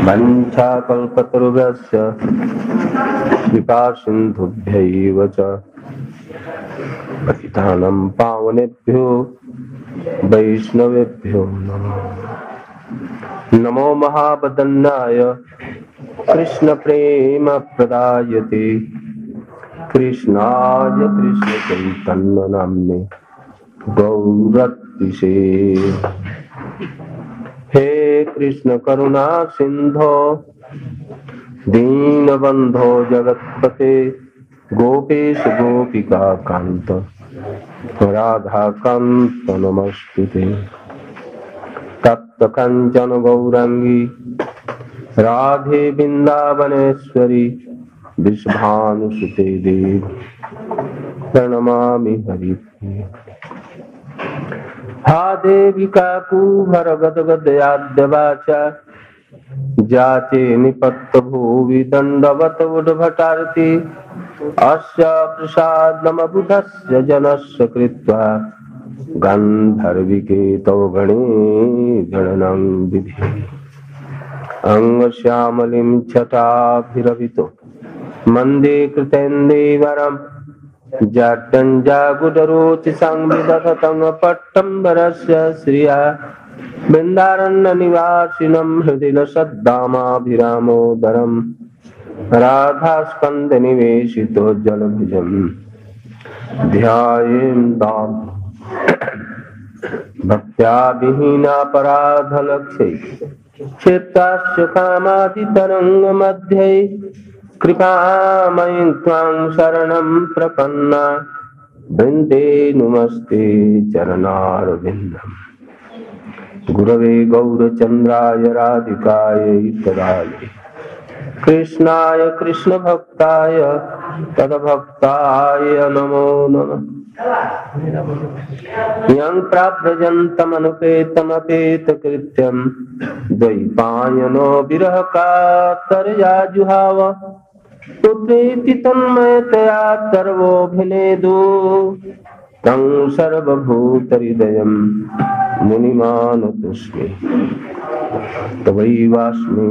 वञ्चाकल्पतरुभ्यश्च कृपासिन्धुभ्यैव च पतितानां पावनेभ्यो वैष्णवेभ्यो नमो महावदन्नाय कृष्णप्रेमप्रदायते कृष्णाय कृष्णचैतन्यनाम्ने गौरत्तिसे हे कृष्ण करुणा सिंधो दीनबंधो जगत्पते गोपेश गोपिका कांत राधा कांत नमस्तुते तप्त कंचन गौरांगी राधे वृंदावनेश्वरी विश्वानुसुते देवी प्रणमामि हरिप्रिये हा देवी काकूभर गदगदयाद्यवाचा जाचे निपत्त भुवि दंडवत उद्भटार्ति अस्य प्रसादमबुधस्य जनस्य कृत्वा गंधर्विकेतो गणे गणनं विधि अंगश्यामलिं छटाभिरभितो मन्दे कृतेन्दीवरम् जाड्डञ्जागुडरोचि संविदधतं पट्टम्बरस्य श्रिया वृन्दारण्यनिवासिनं हृदि लसद्दामाभिरामोदरम् राधास्कन्धनिवेशितो जलभुजं ध्यायेन्ताम् भक्त्या विहीनापराधलक्ष्यै क्षेत्रास्य कामादितरङ्गमध्ये कृपामयीं त्वां शरणं प्रपन्ना वृन्दे नुमस्ते चरणारविन्दम् गुरवे गौरचन्द्राय राधिकायै तदालये कृष्णाय कृष्णभक्ताय तद्भक्ताय नमो नमः यं प्राव्रजन्तमनुपेतमपेतकृत्यं द्वैपायनो विरहकातर्या जुहाव पुत्रेति तन्मयतया सर्वोऽभिनेदु तं सर्वभूतहृदयं मुनिमानतोऽस्मि तवैवास्मि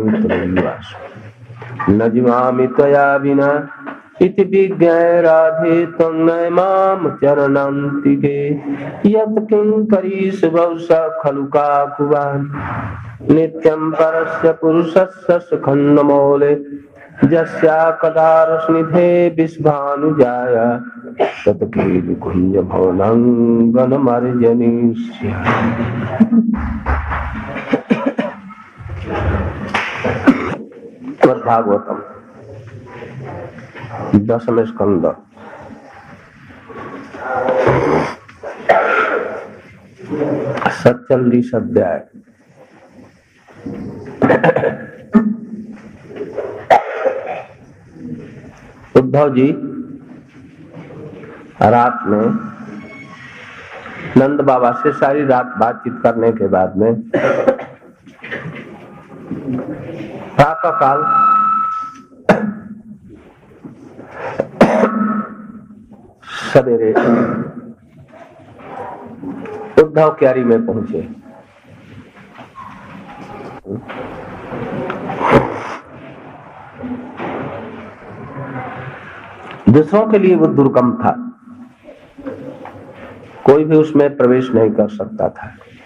न जीवामि त्वया विना इति विज्ञाय राधे त्वं नयमाम चरणान्तिके यत् किङ्करीषु खलु काकुवान् नित्यं परस्य पुरुषस्य सुखन्नमौले यस्या कदारस्निधे विश्वानुजाय तत्कीलकुञ्ज भवनाङ्गनमर्जनीष्य श्रीमद्भागवतम 10वें स्कंद सत्चल्लीस अध्याय। उद्धव जी रात में नंद बाबा से सारी रात बातचीत करने के बाद में प्रातः काल सवेरे उद्धव क्यारी में पहुंचे। दूसरों के लिए वो दुर्गम था, कोई भी उसमें प्रवेश नहीं कर सकता था।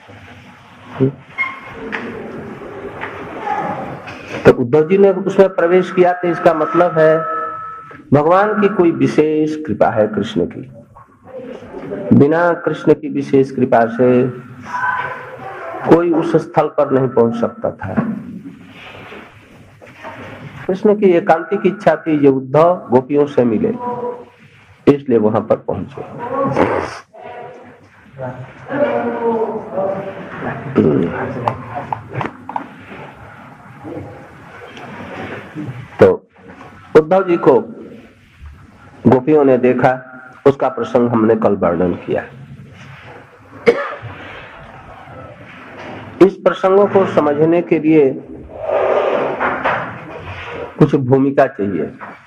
तो उद्धव जी ने उसमें प्रवेश किया, तो इसका मतलब है भगवान की कोई विशेष कृपा है कृष्ण की। बिना कृष्ण की विशेष कृपा से कोई उस स्थल पर नहीं पहुंच सकता था। कृष्ण की एकांतिक इच्छा थी जो उद्धव गोपियों से मिले, इसलिए वहां पर पहुंचे। तो उद्धव जी को गोपियों ने देखा, उसका प्रसंग हमने कल वर्णन किया। इस प्रसंगों को समझने के लिए कुछ भूमिका चाहिए।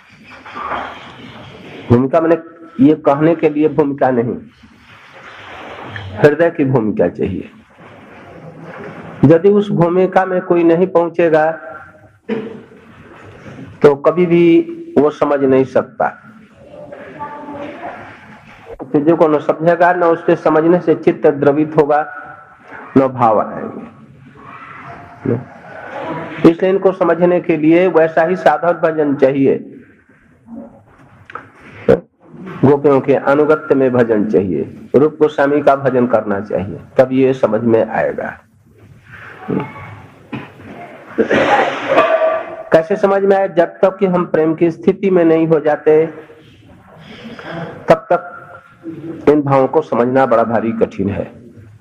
भूमिका मैंने ये कहने के लिए भूमिका नहीं, हृदय की भूमिका चाहिए। यदि उस भूमिका में कोई नहीं पहुंचेगा तो कभी भी वो समझ नहीं सकता। चीजों को न समझेगा, न उसके समझने से चित्त द्रवित होगा, न भाव आएंगे। इसलिए इनको समझने के लिए वैसा ही साधन भजन चाहिए। गोपियों के अनुगत्य में भजन चाहिए, रूप गोस्वामी का भजन करना चाहिए, तब ये समझ में आएगा। कैसे समझ में आए? जब तक कि हम प्रेम की स्थिति में नहीं हो जाते तब तक इन भावों को समझना बड़ा भारी कठिन है।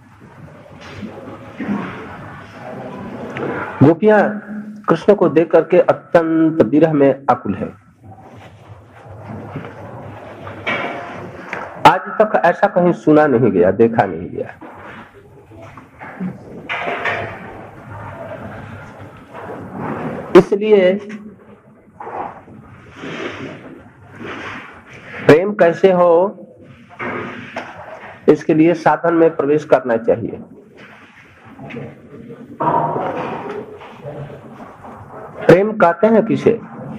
गोपियां कृष्ण को देख करके अत्यंत विरह में आकुल है। आज तक ऐसा कहीं सुना नहीं गया, देखा नहीं गया। इसलिए प्रेम कैसे हो, इसके लिए साधन में प्रवेश करना चाहिए। प्रेम कहते हैं किसे?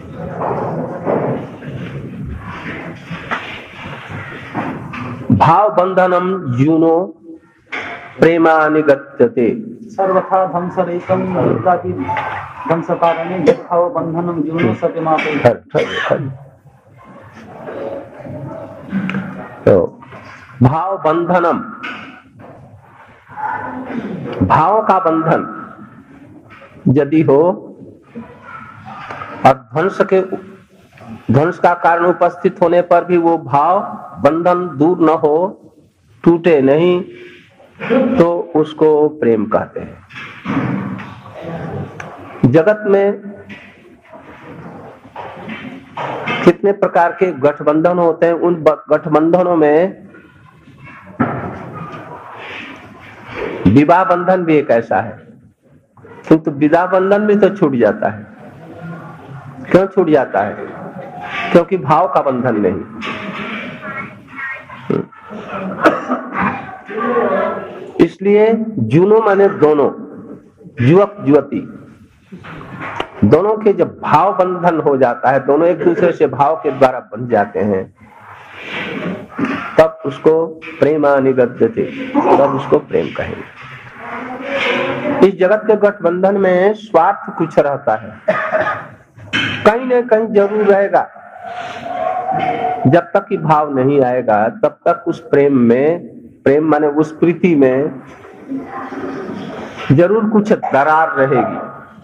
भाव बंधनम यूनो प्रेमानिगत्यते सर्वथा ध्वंसरेकं लोकादि ध्वंसकारणे भाव बंधनम यूनो सत्यमापे। तो भाव बंधनम, भाव का बंधन यदि हो और ध्वंस का कारण उपस्थित होने पर भी वो भाव बंधन दूर न हो, टूटे नहीं, तो उसको प्रेम कहते हैं। जगत में कितने प्रकार के गठबंधन होते हैं, उन गठबंधनों में विवाह बंधन भी एक ऐसा है, किंतु विवाह बंधन भी तो छूट जाता है। क्यों छूट जाता है? क्योंकि भाव का बंधन नहीं। इसलिए जुनो माने दोनों, युवक युवती दोनों के जब भाव बंधन हो जाता है, दोनों एक दूसरे से भाव के द्वारा बन जाते हैं, तब उसको प्रेमानिगत्यते, तब उसको प्रेम कहेंगे। इस जगत के गठबंधन में स्वार्थ कुछ रहता है, कहीं न कहीं जरूर रहेगा। जब तक कि भाव नहीं आएगा तब तक उस प्रेम में, प्रेम माने उस प्रीति में जरूर कुछ दरार रहेगी,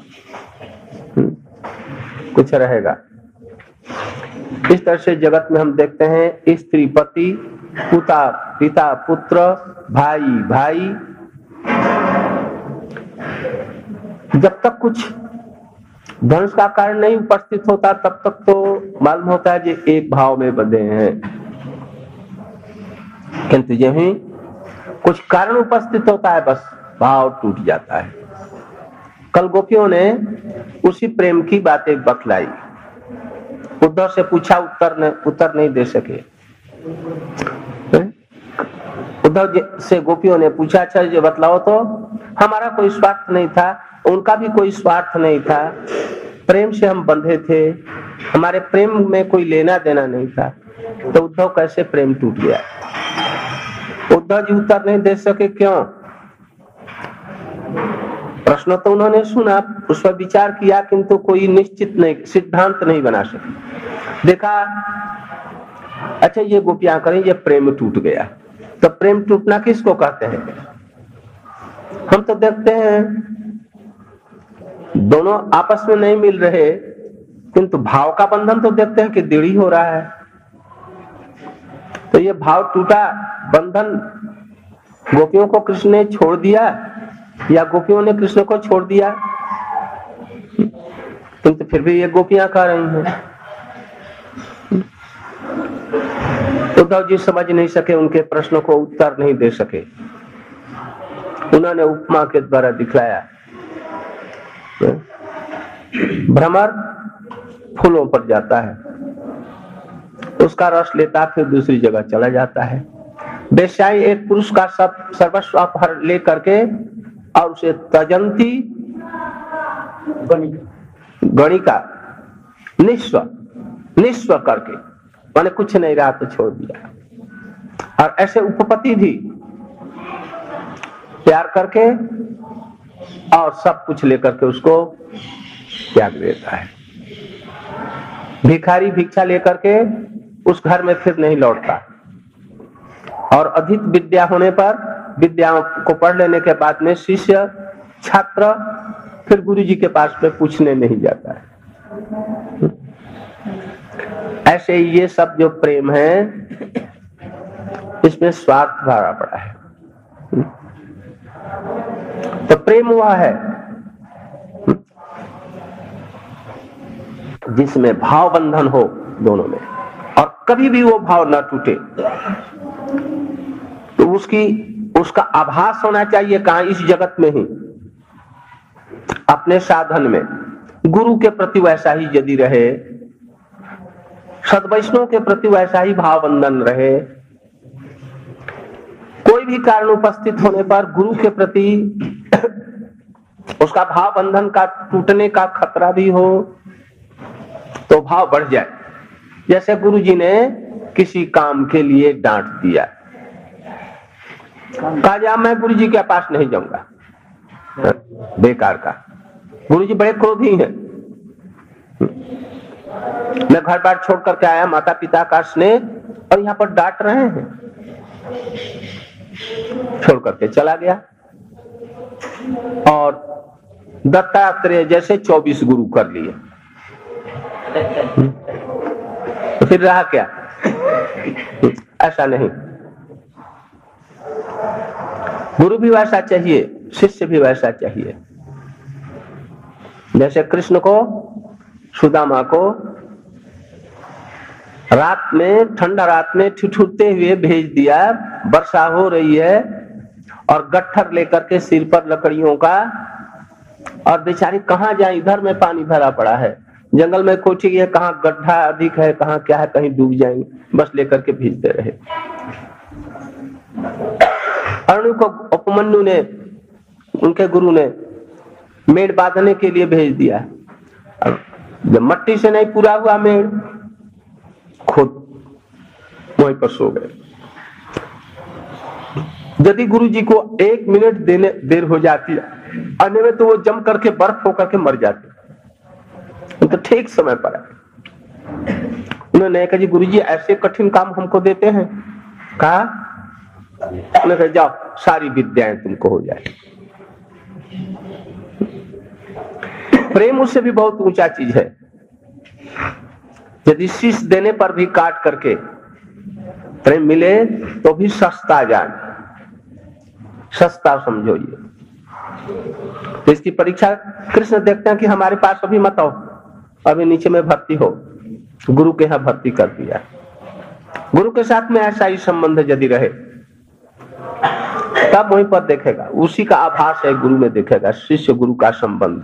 कुछ रहेगा। इस तरह से जगत में हम देखते हैं स्त्री पति, पिता पुत्र, भाई भाई, जब तक कुछ ध्वंस का कारण नहीं उपस्थित होता तब तक तो मालूम होता है कि एक भाव में बंधे हैं। किंतु यही कुछ कारण उपस्थित होता है, बस भाव टूट जाता है। कल गोपियों ने उसी प्रेम की बातें बतलाई। उद्धव से पूछा, उत्तर नहीं दे सके। उद्धव से गोपियों ने पूछा, अच्छा ये बतलाओ तो। हमारा कोई स्वार्थ नहीं था, उनका भी कोई स्वार्थ नहीं था, प्रेम से हम बंधे थे, हमारे प्रेम में कोई लेना देना नहीं था, तो उद्धव कैसे प्रेम टूट गया? उद्धव जी उत्तर नहीं दे सके। क्यों? प्रश्न तो उन्होंने सुना, उस पर विचार किया, किंतु कोई निश्चित नहीं, सिद्धांत नहीं बना सके। देखा, अच्छा ये गोपियां करें, ये प्रेम टूट गया, तो प्रेम टूटना किसको कहते हैं? हम तो देखते हैं दोनों आपस में नहीं मिल रहे, किंतु भाव का बंधन तो देखते हैं कि दृढ़ हो रहा है। तो ये भाव टूटा, बंधन गोपियों को कृष्ण ने छोड़ दिया या गोपियों ने कृष्ण को छोड़ दिया? किंतु फिर भी ये गोपियां कह रही हैं। उद्धव जी समझ नहीं सके, उनके प्रश्नों को उत्तर नहीं दे सके। उन्होंने उपमा के द्वारा दिखलाया। भ्रमर फूलों पर जाता है, उसका रस लेता, फिर दूसरी जगह चला जाता है। वेश्याएं एक पुरुष का सर्वस्व अपहर ले करके और उसे तजंती गणिका निस्व करके, माने कुछ नहीं रहा तो छोड़ दिया। और ऐसे उपपति भी प्यार करके और सब कुछ लेकर के उसको त्याग देता है। भिखारी भिक्षा लेकर के उस घर में फिर नहीं लौटता, और अधिक विद्या होने पर, विद्या को पढ़ लेने के बाद में शिष्य छात्र फिर गुरु जी के पास में पूछने नहीं जाता है। ऐसे ये सब जो प्रेम है, इसमें स्वार्थ भरा पड़ा है। तो प्रेम हुआ है जिसमें भाव बंधन हो दोनों में, और कभी भी वो भाव न टूटे। तो उसका आभास होना चाहिए कहां? इस जगत में ही, अपने साधन में गुरु के प्रति वैसा ही यदि रहे, सद्वैष्णव के प्रति वैसा ही भाव बंधन रहे, कोई भी कारण उपस्थित होने पर गुरु के प्रति उसका भाव बंधन का टूटने का खतरा भी हो तो भाव बढ़ जाए। जैसे गुरु जी ने किसी काम के लिए डांट दिया, कहा जा मैं गुरु जी के पास नहीं जाऊंगा, बेकार का। गुरु जी बड़े क्रोधी हैं, मैं घर बार छोड़ करके आया, माता पिता का स्नेह, और यहाँ पर डांट रहे हैं। छोड़ करके चला गया, और दत्तात्रेय जैसे 24 गुरु कर लिए। तो फिर रहा क्या? ऐसा नहीं। गुरु भी वैसा चाहिए, शिष्य भी वैसा चाहिए। जैसे कृष्ण को, सुदामा को रात में, ठंडा रात में ठिठुरते हुए भेज दिया, वर्षा हो रही है, और गट्ठर लेकर के सिर पर लकड़ियों का, और बेचारे कहां जाए, इधर में पानी भरा पड़ा है, जंगल में कोठी है, कहां गड्ढा अधिक है, कहां क्या है, कहीं डूब जाएंगे, बस लेकर के भेजते रहे। अर्णु को उपमन्यु ने, उनके गुरु ने मेड़ बांधने के लिए भेज दिया। जब मट्टी से नहीं पूरा हुआ मेड़, खुद वहीं पर सो गए। यदि गुरु जी को 1 मिनट देने देर हो जाती आने में, तो वो जम करके बर्फ होकर के मर जाते। तो ठीक समय पर है। उन्होंने कहा जी गुरु जी ऐसे कठिन काम हमको देते हैं। कहा, उन्होंने कहा जाओ सारी विद्याएं तुमको हो जाए। प्रेम उससे भी बहुत ऊंचा चीज है। यदि शीश देने पर भी काट करके प्रेम मिले तो भी सस्ता जान, सस्ता समझो। ये तो इसकी परीक्षा कृष्ण देखते हैं कि हमारे पास अभी मत आओ, अभी नीचे में भर्ती हो। गुरु के यहाँ भर्ती कर दिया। गुरु के साथ में ऐसा ही संबंध यदि रहे तब वहीं पर देखेगा, उसी का आभास है गुरु में देखेगा, शिष्य गुरु का संबंध।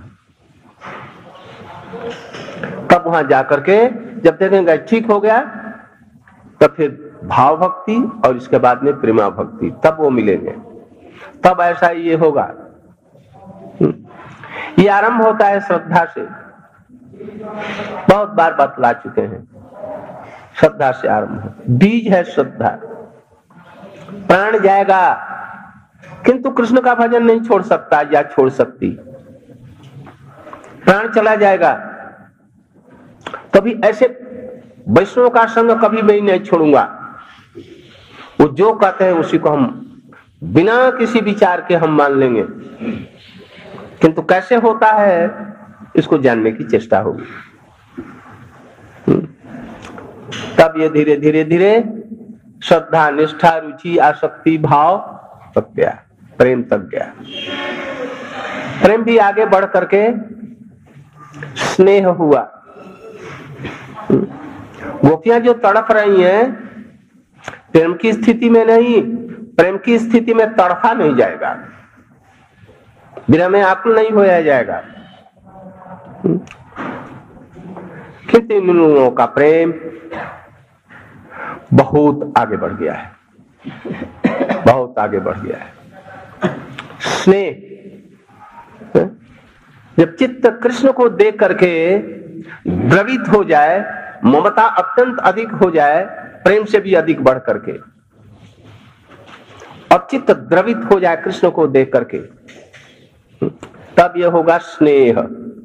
तब वहां जाकर के जब देखेंगे ठीक हो गया, तब फिर भाव भक्ति और इसके बाद में प्रेमा भक्ति, तब वो मिलेंगे। तब ऐसा ये होगा। ये आरंभ होता है श्रद्धा से। बहुत बार बतला चुके हैं, श्रद्धा से आरंभ है। बीज है श्रद्धा। प्राण जाएगा किंतु कृष्ण का भजन नहीं छोड़ सकता या छोड़ सकती। प्राण चला जाएगा, कभी ऐसे वैष्णव का संग कभी मैं नहीं छोड़ूंगा। वो जो कहते हैं उसी को हम बिना किसी विचार के हम मान लेंगे, किंतु कैसे होता है इसको जानने की चेष्टा होगी। तब ये धीरे धीरे धीरे श्रद्धा, निष्ठा, रुचि, आसक्ति, भाव तक गया, प्रेम तक गया। प्रेम भी आगे बढ़ करके स्नेह हुआ। गोपियां जो तड़प रही हैं प्रेम की स्थिति में नहीं, प्रेम की स्थिति में तड़फा नहीं जाएगा, बिना में आकुल नहीं होया जाएगा। कितने लोगों का प्रेम बहुत आगे बढ़ गया है, बहुत आगे बढ़ गया है। स्नेह जब चित्त कृष्ण को देख करके द्रवित हो जाए, ममता अत्यंत अधिक हो जाए, प्रेम से भी अधिक बढ़ करके, और चित्त द्रवित हो जाए कृष्ण को देख करके, तब यह होगा स्नेह,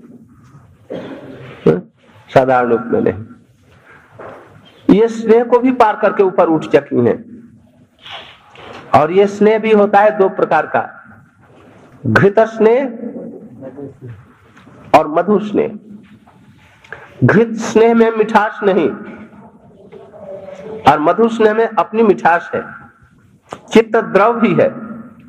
साधारण रूप में नहीं। ये स्नेह को भी पार करके ऊपर उठ चुकी हैं। और ये स्नेह भी होता है दो प्रकार का, घृत स्नेह और मधु स्नेह। घृत स्नेह में मिठास नहीं और मधु स्नेह में अपनी मिठास है, चित्त द्रव भी है।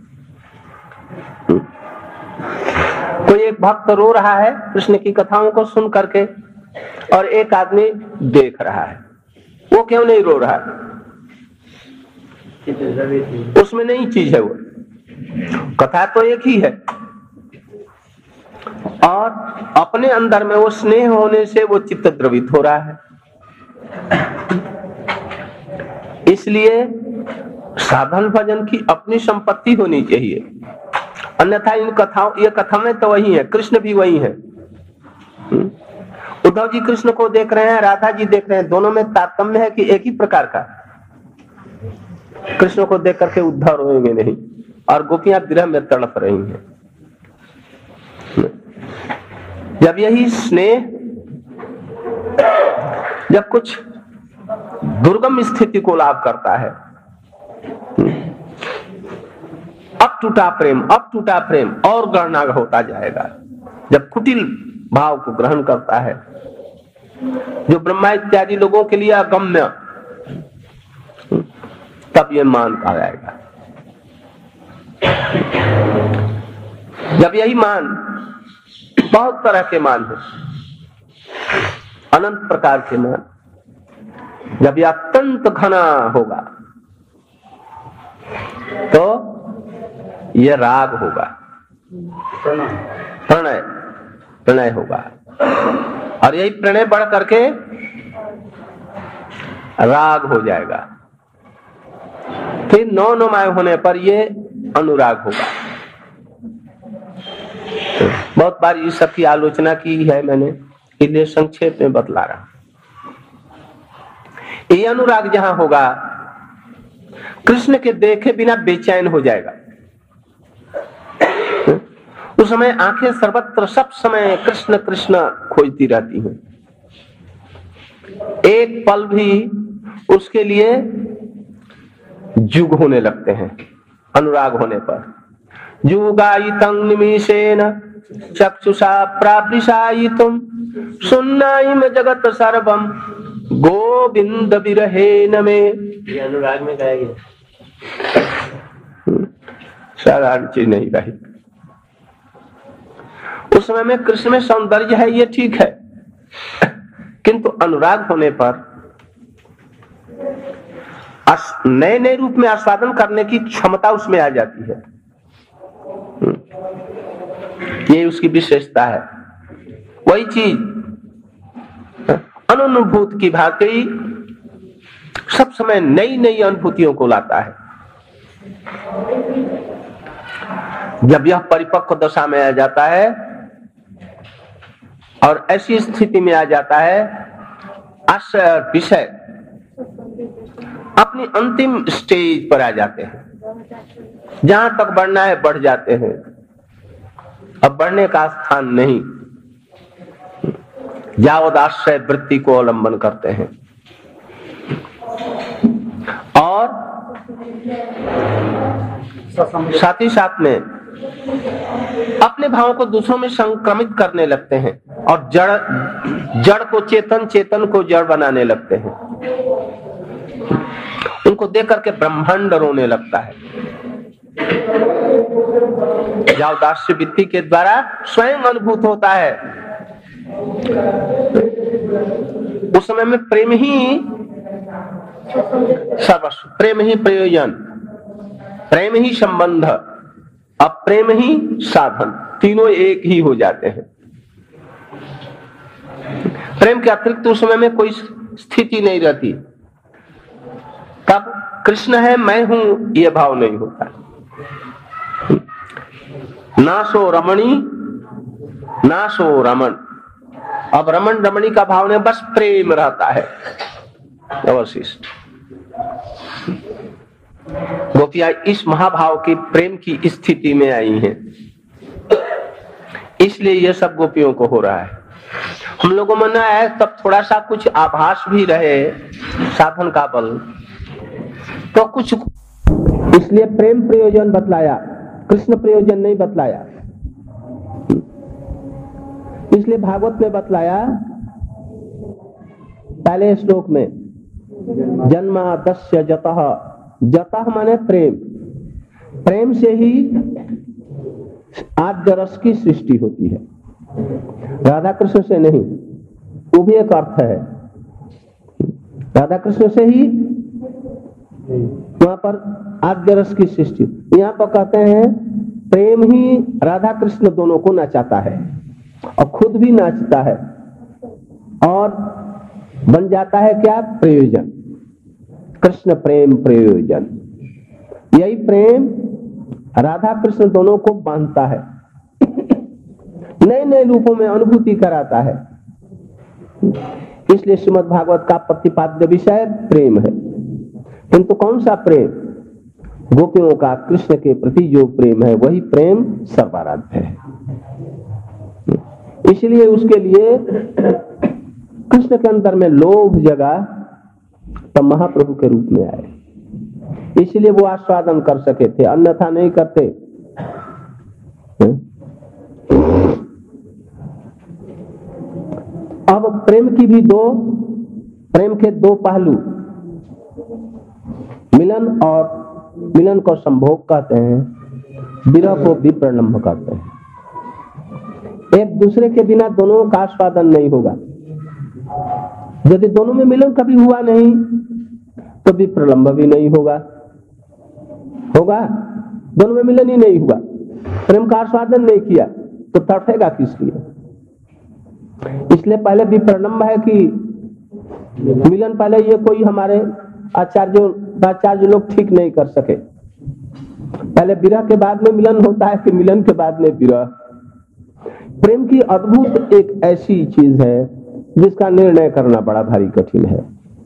कोई एक भक्त रो रहा है कृष्ण की कथाओं को सुन करके और एक आदमी देख रहा है, वो क्यों नहीं रो रहा है? उसमें नई चीज है, वो कथा तो एक ही है और अपने अंदर में वो स्नेह होने से वो चित्त द्रवित हो रहा है। इसलिए साधन भजन की अपनी संपत्ति होनी चाहिए, अन्यथा इन कथाओं, ये कथा में तो वही है, कृष्ण भी वही है। उद्धव जी कृष्ण को देख रहे हैं, राधा जी देख रहे हैं, दोनों में तारतम्य है कि एक ही प्रकार का। कृष्ण को देख करके उद्धव रोएंगे नहीं और गोपियां विरह में तड़प रही हैं। जब यही स्नेह जब कुछ दुर्गम स्थिति को लाभ करता है, अब टूटा प्रेम और गणना होता जाएगा। जब कुटिल भाव को ग्रहण करता है, जो ब्रह्मा इत्यादि लोगों के लिए अगम्य, तब ये मान आ जाएगा। जब यही मान, बहुत तरह के मान है, अनंत प्रकार के मान, जब यह अत्यंत घना होगा तो यह राग होगा, प्रणय होगा, और यही प्रणय बढ़ करके राग हो जाएगा। फिर नौनमाय होने पर ये अनुराग होगा। बहुत बार इस सब की आलोचना की है मैंने, इसलिए संक्षेप में बतला रहा। ये अनुराग जहां होगा, कृष्ण के देखे बिना बेचैन हो जाएगा। उस समय आंखें सर्वत्र सब समय कृष्ण कृष्ण खोजती रहती हैं। एक पल भी उसके लिए जुग होने लगते हैं अनुराग होने पर। जुगायितं निमिषेण चक्षुषा प्राप्तिशायितुं सुन्नाइम जगत सर्वम गोविंद विरहेण में। ये अनुराग में गाया गया, साधारण चीज नहीं रही। उस समय में कृष्ण में सौंदर्य है, ये ठीक है, किंतु अनुराग होने पर नए नए रूप में आस्वादन करने की क्षमता उसमें आ जाती है। ये उसकी विशेषता है। वही चीज अनुभूत की भांति सब समय नई नई अनुभूतियों को लाता है। जब यह परिपक्व दशा में आ जाता है और ऐसी स्थिति में आ जाता है, आशय और विषय अपनी अंतिम स्टेज पर आ जाते हैं, जहां तक बढ़ना है बढ़ जाते हैं, अब बढ़ने का स्थान नहीं, यावदाश्रय वृत्ति को अवलंबन करते हैं। और साथ ही साथ में अपने भावों को दूसरों में संक्रमित करने लगते हैं और जड़ को चेतन, चेतन को जड़ बनाने लगते हैं। उनको देख करके ब्रह्मांड रोने लगता है। यावदाश्य वृत्ति के द्वारा स्वयं अनुभूत होता है। उस समय में प्रेम ही सर्वस्व, प्रेम ही प्रयोजन, प्रेम ही संबंध, अब प्रेम ही साधन, तीनों एक ही हो जाते हैं। प्रेम के अतिरिक्त उस समय में कोई स्थिति नहीं रहती। तब कृष्ण है मैं हूं यह भाव नहीं होता। नासो रमणी नासो रमण। अब रमण रमणी का भाव में बस प्रेम रहता है अवशिष्ट। गोपियां इस महाभाव की प्रेम की स्थिति में आई हैं, इसलिए यह सब गोपियों को हो रहा है। हम लोगों में न है तब थोड़ा सा कुछ आभास भी रहे साधन का बल तो कुछ, इसलिए प्रेम प्रयोजन बतलाया, कृष्ण प्रयोजन नहीं बतलाया। इसलिए भागवत में बतलाया पहले श्लोक में, जन्मादस्य जतः, जतः माने प्रेम, प्रेम से ही आद्य रस की सृष्टि होती है, राधा कृष्ण से नहीं। वो भी एक अर्थ है, राधा कृष्ण से ही वहां पर आद्य रस की सृष्टि। यहाँ पर कहते हैं प्रेम ही राधा कृष्ण दोनों को नचाता है और खुद भी नाचता है और बन जाता है क्या? प्रयोजन, कृष्ण प्रेम प्रयोजन। यही प्रेम राधा कृष्ण दोनों को बांधता है, नए नए रूपों में अनुभूति कराता है। इसलिए श्रीमद् भागवत का प्रतिपाद्य विषय प्रेम है। किंतु कौन सा प्रेम? गोपियों का कृष्ण के प्रति जो प्रेम है वही प्रेम सर्वाराध्य है। इसलिए उसके लिए कृष्ण के अंदर में लोभ जगा तब महाप्रभु के रूप में आए, इसलिए वो आस्वादन कर सके थे, अन्यथा नहीं करते। अब प्रेम की भी प्रेम के दो पहलू, मिलन और मिलन को संभोग कहते हैं, विरह को विप्रलंभ कहते हैं। एक दूसरे के बिना दोनों का आस्वादन नहीं होगा। यदि दोनों में मिलन कभी हुआ नहीं तो विप्रलंभ भी नहीं होगा। होगा? दोनों में मिलन ही नहीं हुआ, प्रेम का आस्वादन नहीं किया तो तड़फेगा किस लिए? इसलिए पहले विप्रलंभ है कि मिलन पहले ये कोई हमारे आचार्य लोग ठीक नहीं कर सके। पहले विरह के बाद में मिलन होता है कि मिलन के बाद में विरह। प्रेम की अद्भुत एक ऐसी चीज है जिसका निर्णय करना बड़ा भारी कठिन है।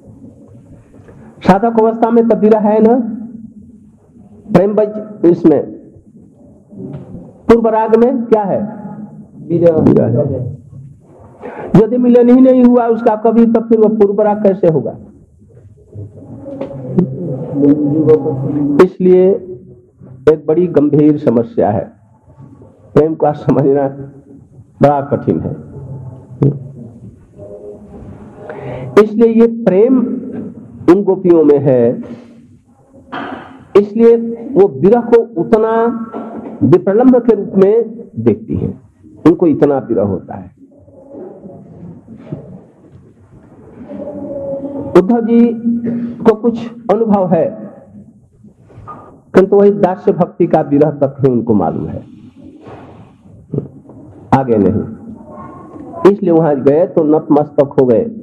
साधक अवस्था में तो विरह है ना, प्रेम इसमें पूर्व राग में क्या है? विरह है। यदि मिलन ही नहीं हुआ उसका कभी, तो फिर वो पूर्व राग कैसे होगा? इसलिए एक बड़ी गंभीर समस्या है, प्रेम को समझना बड़ा कठिन है। इसलिए ये प्रेम उन गोपियों में है, इसलिए वो विरह को उतना विप्रलंभ के रूप में देखती हैं, उनको इतना विरह होता है। उद्धव जी को कुछ अनुभव है, किंतु वही दास्य भक्ति का विरह तक ही उनको मालूम है, आगे नहीं। इसलिए वहां गए तो नतमस्तक हो गए,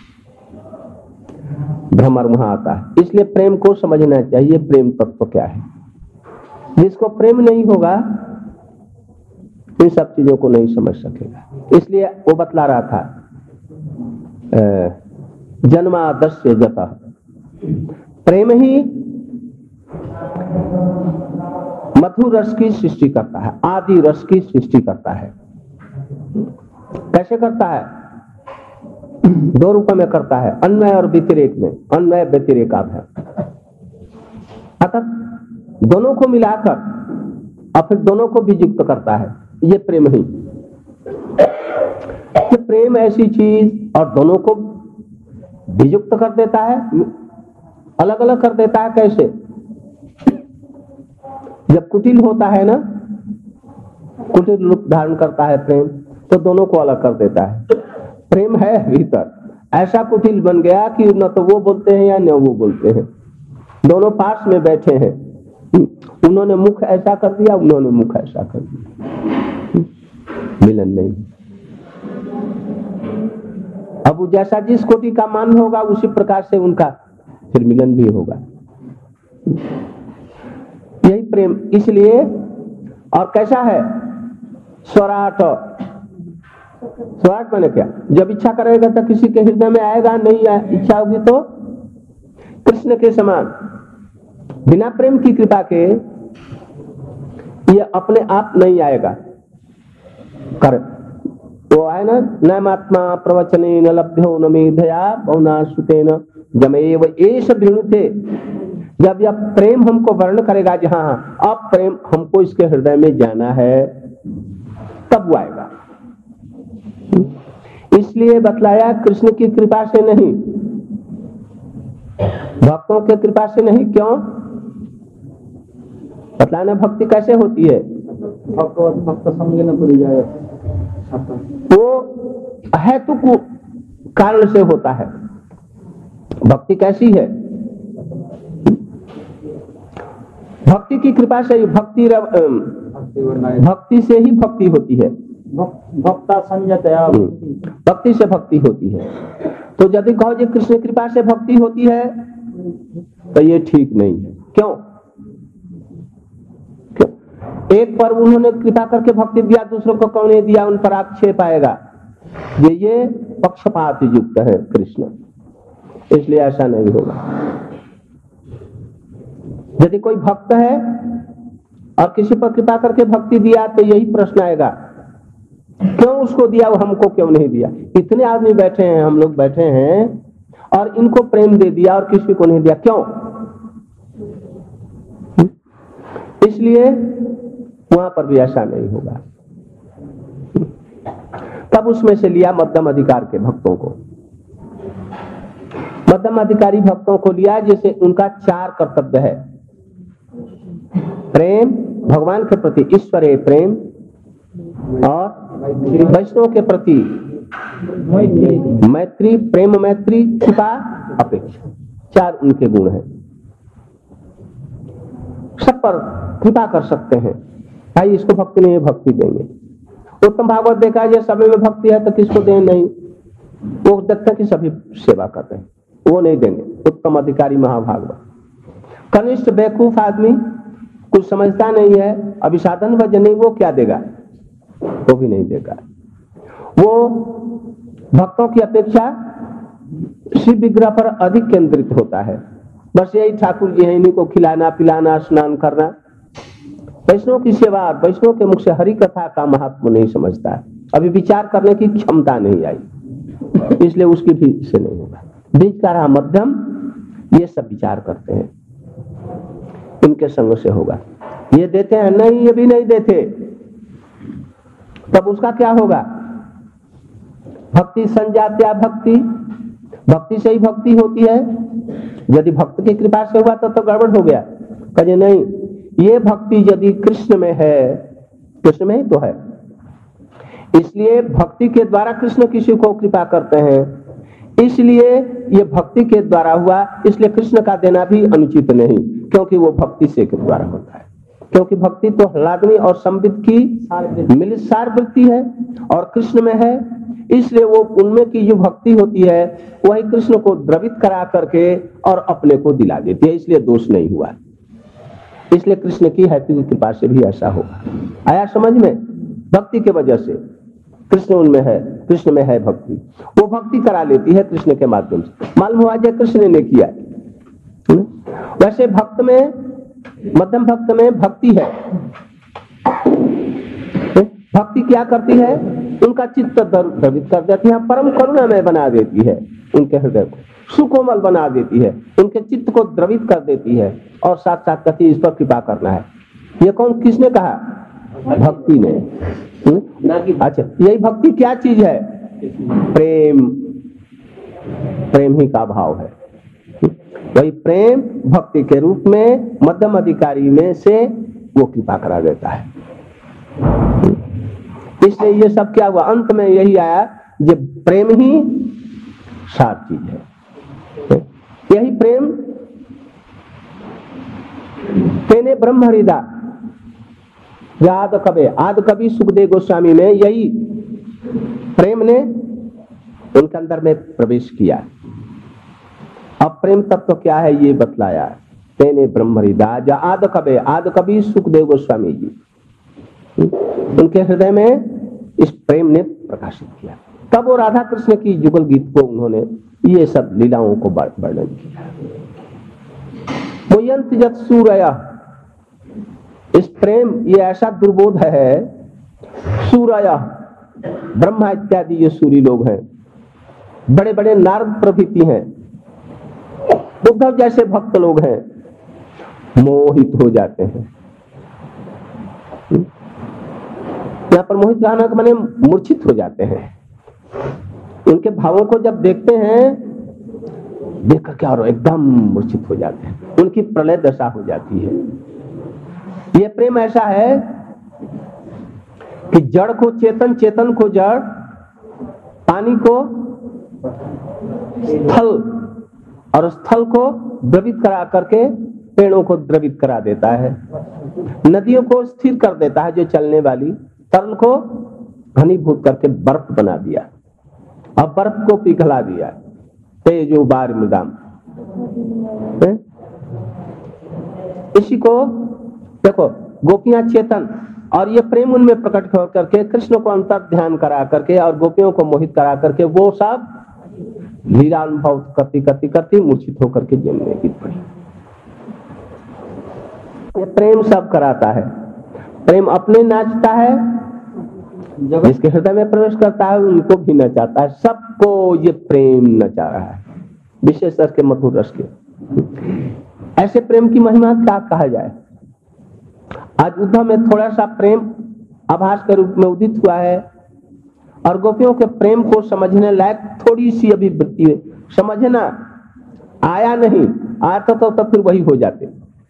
भ्रमर वहां आता है। इसलिए प्रेम को समझना चाहिए, प्रेम तत्व क्या है। जिसको प्रेम नहीं होगा इन सब चीजों को नहीं समझ सकेगा। इसलिए वो बतला रहा था, जन्मादस्य जतः, प्रेम ही मधुर रस की सृष्टि करता है, आदि रस की सृष्टि करता है। कैसे करता है? दो रूपों में करता है, अन्वय और व्यतिरेक में। अन्वय व्यतिरेक है, अर्थात दोनों को मिलाकर और फिर दोनों को भी युक्त करता है, ये प्रेम ही। कि प्रेम ऐसी चीज और दोनों को वियुक्त कर देता है, अलग अलग कर देता है। कैसे? जब कुटिल होता है ना, कुटिल रूप धारण करता है प्रेम, तो दोनों को अलग कर देता है। प्रेम है भीतर, ऐसा कुटिल बन गया कि न तो वो बोलते हैं या न वो बोलते हैं, दोनों पास में बैठे हैं। उन्होंने मुख ऐसा कर दिया, उन्होंने मुख ऐसा कर दिया, मिलन नहीं। अब वो जैसा जिस कोटि का मान होगा उसी प्रकार से उनका फिर मिलन भी होगा। यही प्रेम। इसलिए और कैसा है? स्वराट स्वार्थ माने क्या? जब इच्छा करेगा तो किसी के हृदय में आएगा, नहीं इच्छा होगी तो कृष्ण के समान बिना प्रेम की कृपा के ये अपने आप नहीं आएगा। कर वो है ना, नैमात्मा प्रवचने न लभ्यो न मेधया बहुना सुतेन जमेव एष वृणुते। जब यह प्रेम हमको वर्ण करेगा, जहां अब प्रेम हमको इसके हृदय में जाना है, तब वो आएगा। इसलिए बतलाया कृष्ण की कृपा से नहीं, भक्तों के कृपा से नहीं। क्यों बतलाना? भक्ति कैसे होती है? भक्त समझे न पूरी जाए, वो हेतुक कारण से होता है। भक्ति कैसी है? भक्ति की कृपा से भक्ति से ही भक्ति होती है। भक्ता संयतया भक्ति से भक्ति होती है। तो यदि कहो जी कृष्ण कृपा से भक्ति होती है, तो ये ठीक नहीं है। क्यों? एक पर उन्होंने कृपा करके भक्ति दिया, दूसरों को कौन ने दिया, उन पर आक्षेप आएगा। ये पक्षपात युक्त है कृष्ण, इसलिए ऐसा नहीं होगा। यदि कोई भक्त है और किसी पर कृपा करके भक्ति दिया, तो यही प्रश्न आएगा, क्यों उसको दिया, वो हमको क्यों नहीं दिया? इतने आदमी बैठे हैं, हम लोग बैठे हैं, और इनको प्रेम दे दिया और किसी को नहीं दिया, क्यों? इसलिए वहां पर भी ऐसा नहीं होगा। तब उसमें से लिया मध्यम अधिकार के भक्तों को। मध्यम अधिकारी भक्तों को लिया, जैसे उनका 4 कर्तव्य है। प्रेम भगवान के प्रति, ईश्वरीय प्रेम, और वैष्णव के प्रति मैत्री, प्रेम मैत्री, कृपा, अपेक्षा, 4 उनके गुण हैं। सब पर कृपा कर सकते हैं, भाई इसको भक्ति नहीं है, भक्ति देंगे। उत्तम भागवत देखा जाए, सभी में भक्ति है तो किसको दें? नहीं, वो देखते कि सभी सेवा करते हैं, वो नहीं देंगे। उत्तम अधिकारी महाभागवत। कनिष्ठ बेवकूफ आदमी, कुछ समझता नहीं है, अभिसाधन वजह नहीं, वो क्या देगा? वो भी नहीं देगा। वो भक्तों की अपेक्षा शिव विग्रह पर अधिक केंद्रित होता है। बस यही ठाकुर जी हैं, इन्हीं को खिलाना पिलाना, स्नान करना। वैष्णव की सेवा, वैष्णव के मुख से हरि कथा का महत्व नहीं समझता है, अभी विचार करने की क्षमता नहीं आई, इसलिए उसकी भी से नहीं होगा। बीच का रहा मध्यम, ये सब विचार करते हैं, इनके संग से होगा। ये देते हैं नहीं, ये भी नहीं देते, तब उसका क्या होगा? भक्ति संजात्या भक्ति, भक्ति से ही भक्ति होती है। यदि भक्त की कृपा से हुआ तो गड़बड़ हो गया। कहे नहीं, ये भक्ति यदि कृष्ण में है, कृष्ण में ही तो है, इसलिए भक्ति के द्वारा कृष्ण किसी को कृपा करते हैं, इसलिए ये भक्ति के द्वारा हुआ, इसलिए कृष्ण का देना भी अनुचित नहीं, क्योंकि वो भक्ति से के द्वारा होता है। क्योंकि भक्ति तो हलादमी और संबित की मिलित सार वृत्ति है, और कृष्ण में है, इसलिए वो उनमें की जो भक्ति होती है वही कृष्ण को द्रवित करा करके और अपने को दिला देती है, इसलिए दोष नहीं हुआ। इसलिए कृष्ण की हेतु की कृपा से भी ऐसा होगा। आया समझ में? भक्ति के वजह से कृष्ण उनमें है, कृष्ण में है भक्ति, वो भक्ति करा लेती है कृष्ण के माध्यम से। मालूम हुआ जो कृष्ण ने किया। वैसे भक्त में, मध्यम भक्त में भक्ति है। भक्ति क्या करती है? उनका चित्त द्रवित कर देती है, परम करुणा में बना देती है, उनके हृदय को सुकोमल बना देती है, उनके चित्त को द्रवित कर देती है, और साथ साथ कहती है इस पर कृपा करना है। ये कौन, किसने कहा? भक्ति ने। अच्छा, यही भक्ति क्या चीज है? प्रेम, प्रेम ही का भाव है। वही प्रेम भक्ति के रूप में मध्यम अधिकारी में से वो कृपा करा देता है। इसलिए ये सब क्या हुआ? अंत में यही आया, जो प्रेम ही सार चीज है। यही प्रेम तेने ब्रह्म हृदा, आदि कवि सुखदेव गोस्वामी ने यही प्रेम ने उनके अंदर में प्रवेश किया। अब प्रेम तत्व क्या है ये बतलाया। तेने ब्रह्म हृदा आदि कवि सुखदेव गोस्वामी जी, उनके हृदय में इस प्रेम ने प्रकाशित किया। तब वो राधा कृष्ण की युगल गीत को उन्होंने ये सब लीलाओं को वर्णन किया। मुयंत जत सूरया, इस प्रेम ये ऐसा दुर्बोध है। सूरया ब्रह्मा इत्यादि ये सूरी लोग हैं, बड़े बड़े नारद प्रभृति हैं, उद्धव जैसे भक्त लोग हैं, मोहित हो जाते हैं। यहाँ पर मोहित कहना के माने मूर्छित हो जाते हैं। उनके भावों को जब देखते हैं, देखकर क्या हो, एकदम मूर्छित हो जाते हैं, उनकी प्रलय दशा हो जाती है। ये प्रेम ऐसा है कि जड़ को चेतन, चेतन को जड़, पानी को स्थल और स्थल को द्रवित करा करके पेड़ों को द्रवित करा देता है, नदियों को स्थिर कर देता है, जो चलने वाली, तरल को घनीभूत करके बर्फ बना दिया और बर्फ को पिघला दिया, तेजो बार मृदाम। इसी को देखो, गोपियां चेतन और ये प्रेम उनमें प्रकट हो करके कृष्ण को अंतर ध्यान करा करके और गोपियों को मोहित करा करके वो सब लीला अनुभव करती करती करती मूर्छित होकर के जमने की पड़ी। ये प्रेम सब कराता है। प्रेम अपने नाचता है, जिसके हृदय में प्रवेश करता है उनको भी नचाता है, सबको ये प्रेम नचा रहा है, विशेष रस के, मधुर रस के। ऐसे प्रेम की महिमा क्या कहा जाए। आज उद्धव में थोड़ा सा प्रेम आभास के रूप में उदित हुआ है और गोपियों के प्रेम को समझने लायक थोड़ी सी अभिवृत्ति है, समझना आया नहीं, आता तो फिर वही हो जाते।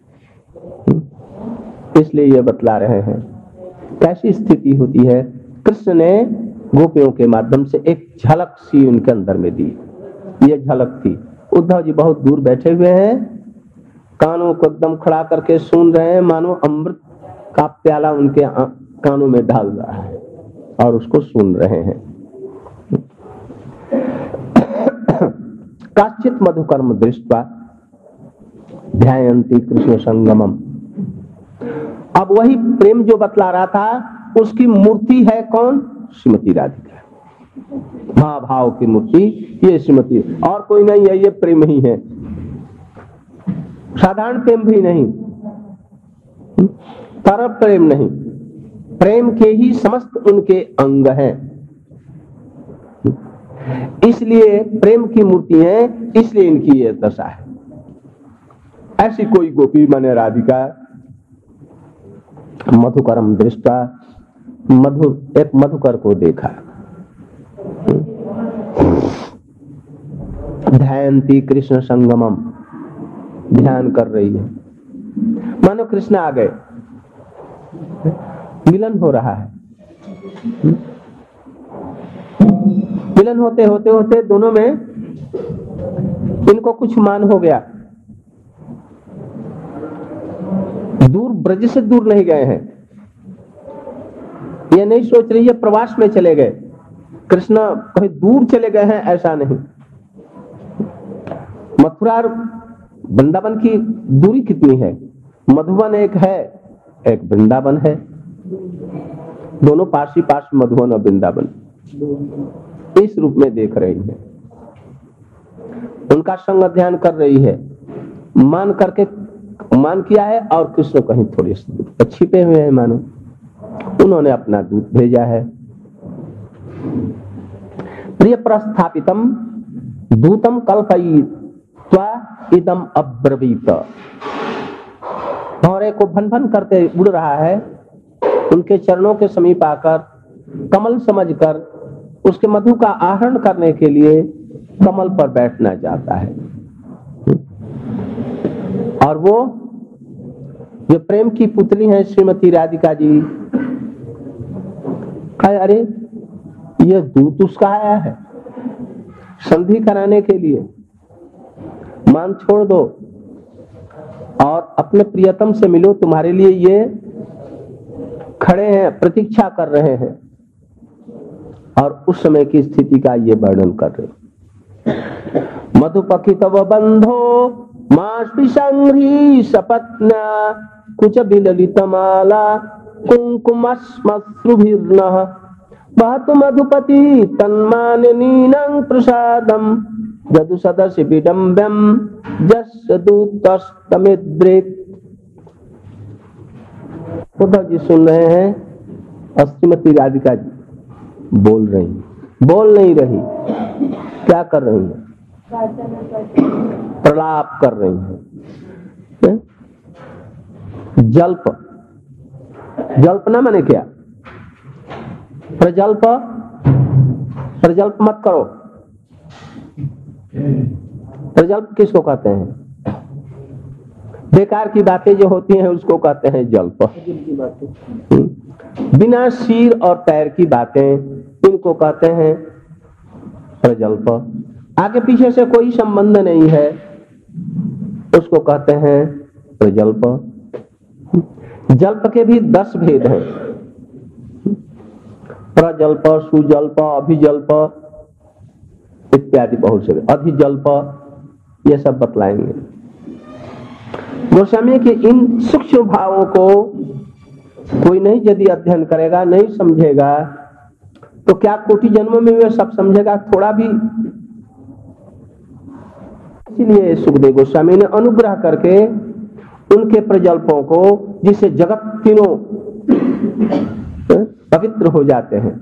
इसलिए ये बतला रहे हैं कैसी स्थिति होती है। कृष्ण ने गोपियों के माध्यम से एक झलक सी उनके अंदर में दी। ये झलक थी। उद्धव जी बहुत दूर बैठे हुए हैं, कानों को एकदम खड़ा करके सुन रहे हैं, मानो अमृत का प्याला उनके कानों में डाल रहा है और उसको सुन रहे हैं। काचित मधुकर्म दृष्ट्वा ध्यायन्ति कृष्ण संगमम। अब वही प्रेम जो बतला रहा था, उसकी मूर्ति है कौन? श्रीमती राधिका, महाभाव की मूर्ति ये श्रीमती, और कोई नहीं है, ये प्रेम ही है, साधारण प्रेम भी नहीं, तरल प्रेम नहीं, प्रेम के ही समस्त उनके अंग हैं। इसलिए प्रेम की मूर्ति है, इसलिए इनकी ये दशा है। ऐसी कोई गोपी माने राधिका मधुकरम दृष्टा, एक मधुकर को देखा, ध्यायन्ति कृष्ण संगमम, ध्यान कर रही है, मानो कृष्ण आ गए, मिलन हो रहा है। मिलन होते होते होते दोनों में इनको कुछ मान हो गया। दूर, ब्रज से दूर नहीं गए हैं, ये नहीं सोच रही है प्रवास में चले गए, कृष्ण कहीं दूर चले गए हैं, ऐसा नहीं। मथुरा वृंदावन की दूरी कितनी है? मधुबन एक है, एक वृंदावन है, दोनों पास ही पास मधुबन और वृंदावन इस रूप में देख रही है। उनका संग ध्यान कर रही है, मान करके मान किया है, और कृष्ण कहीं थोड़ी सी दूर छिपे हुए हैं, मानो उन्होंने अपना दूत भेजा है। प्रिय प्रस्थापितम दूतम कल्पयित्वा इदम अब्रवीत। भौरे को भन भन करते उड़ रहा है, उनके चरणों के समीप आकर कमल समझकर उसके मधु का आहरण करने के लिए कमल पर बैठना चाहता है। और वो जो प्रेम की पुतली है श्रीमती राधिका जी, अरे ये दूत उसका आया है संधि कराने के लिए, मान छोड़ दो और अपने प्रियतम से मिलो, तुम्हारे लिए ये खड़े हैं, प्रतीक्षा कर रहे हैं। और उस समय की स्थिति का ये वर्णन कर रहे। मधुपखी तव बंधो मास्पि संघ्री सपत्ना कुच बिललितमाला कुंकुमस्मश्रुभिर्नः वहतु मधुपति तन्माननीनं प्रसादम यदु सदस्य विडम्बम जस्य दूतस्तमिद्रिक। उद्धव जी सुन रहे हैं और श्रीमती राधिका जी बोल रही, बोल नहीं रही, क्या कर रही है? प्रलाप कर रही है। जल्प, जल्प ना माने क्या? प्रजल्प, प्रजल्प मत करो। प्रजल्प किसको कहते हैं? बेकार की बातें जो होती हैं उसको कहते हैं जल्प। बिना सिर और पैर की बातें इनको कहते हैं प्रजल्प। आगे पीछे से कोई संबंध नहीं है उसको कहते हैं प्रजल्प। जल्प के भी 10 भेद हैं, प्रजल्प, सुजल्प, अभिजल्प इत्यादि बहुत से, अधिजल्प, ये सब बतलाएंगे। गोस्वामी के इन सूक्ष्म भावों को कोई नहीं यदि अध्ययन करेगा, नहीं समझेगा, तो क्या कोटि जन्मों में वह सब समझेगा? थोड़ा भी। इसीलिए सुखदेव गोस्वामी ने अनुग्रह करके उनके प्रजल्पों को, जिससे जगत तीनों पवित्र हो जाते हैं,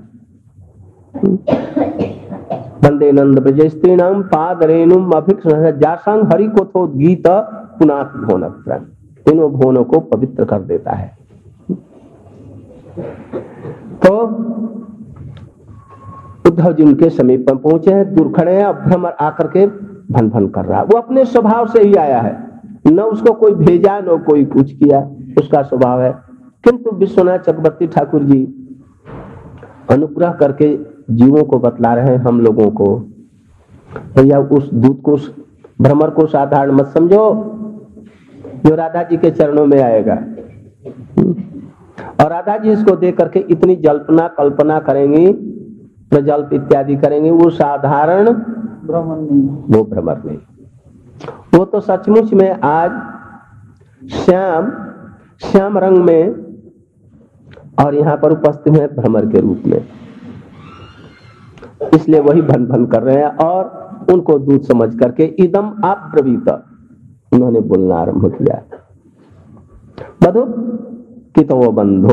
वंदे नंद ब्रज स्त्रीणाम पादरेणुम अभिक्षण जासंग हरि को थो गीत पुनाथ भुवन, तीनों भुवनों को पवित्र कर देता है। तो उद्धव जी उनके समीप पहुंचे हैं, दूर खड़े हैं, भ्रमर आकर के भन भन कर रहा है। वो अपने स्वभाव से ही आया है, न उसको कोई भेजा न कोई कुछ किया, उसका स्वभाव है। किंतु विश्वनाथ चक्रवर्ती ठाकुर जी अनुग्रह करके जीवों को बतला रहे हैं, हम लोगों को। भैया उस दूत को, भ्रमर को साधारण मत समझो जो राधा जी के चरणों में आएगा, और राधा जी इसको देख करके इतनी जल्पना कल्पना करेंगी, प्रजल्प इत्यादि करेंगी, वो साधारण भ्रमर नहीं, वो भ्रमर नहीं, वो तो सचमुच में आज श्याम रंग में और यहाँ पर उपस्थित है भ्रमर के रूप में। इसलिए वही भन भन कर रहे हैं और उनको दूत समझ करके इदम अब्रवीत उन्होंने बोलना आरंभ किया। मधु कितो बंधो,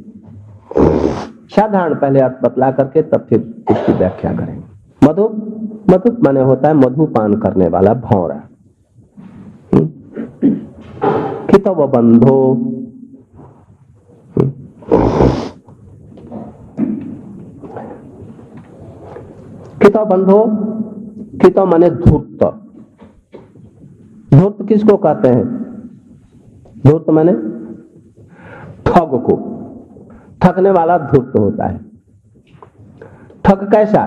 साधारण पहले अर्थ बतला करके तब फिर इसकी व्याख्या करेंगे। मधु, मधु माने होता है मधुपान करने वाला, भौरा। कितो बंधो, कितो बंधो, कितो माने धूर्त। धूर्त किसको कहते हैं? धूर्त माने ठग को, ठगने वाला धूर्त होता है। ठग कैसा?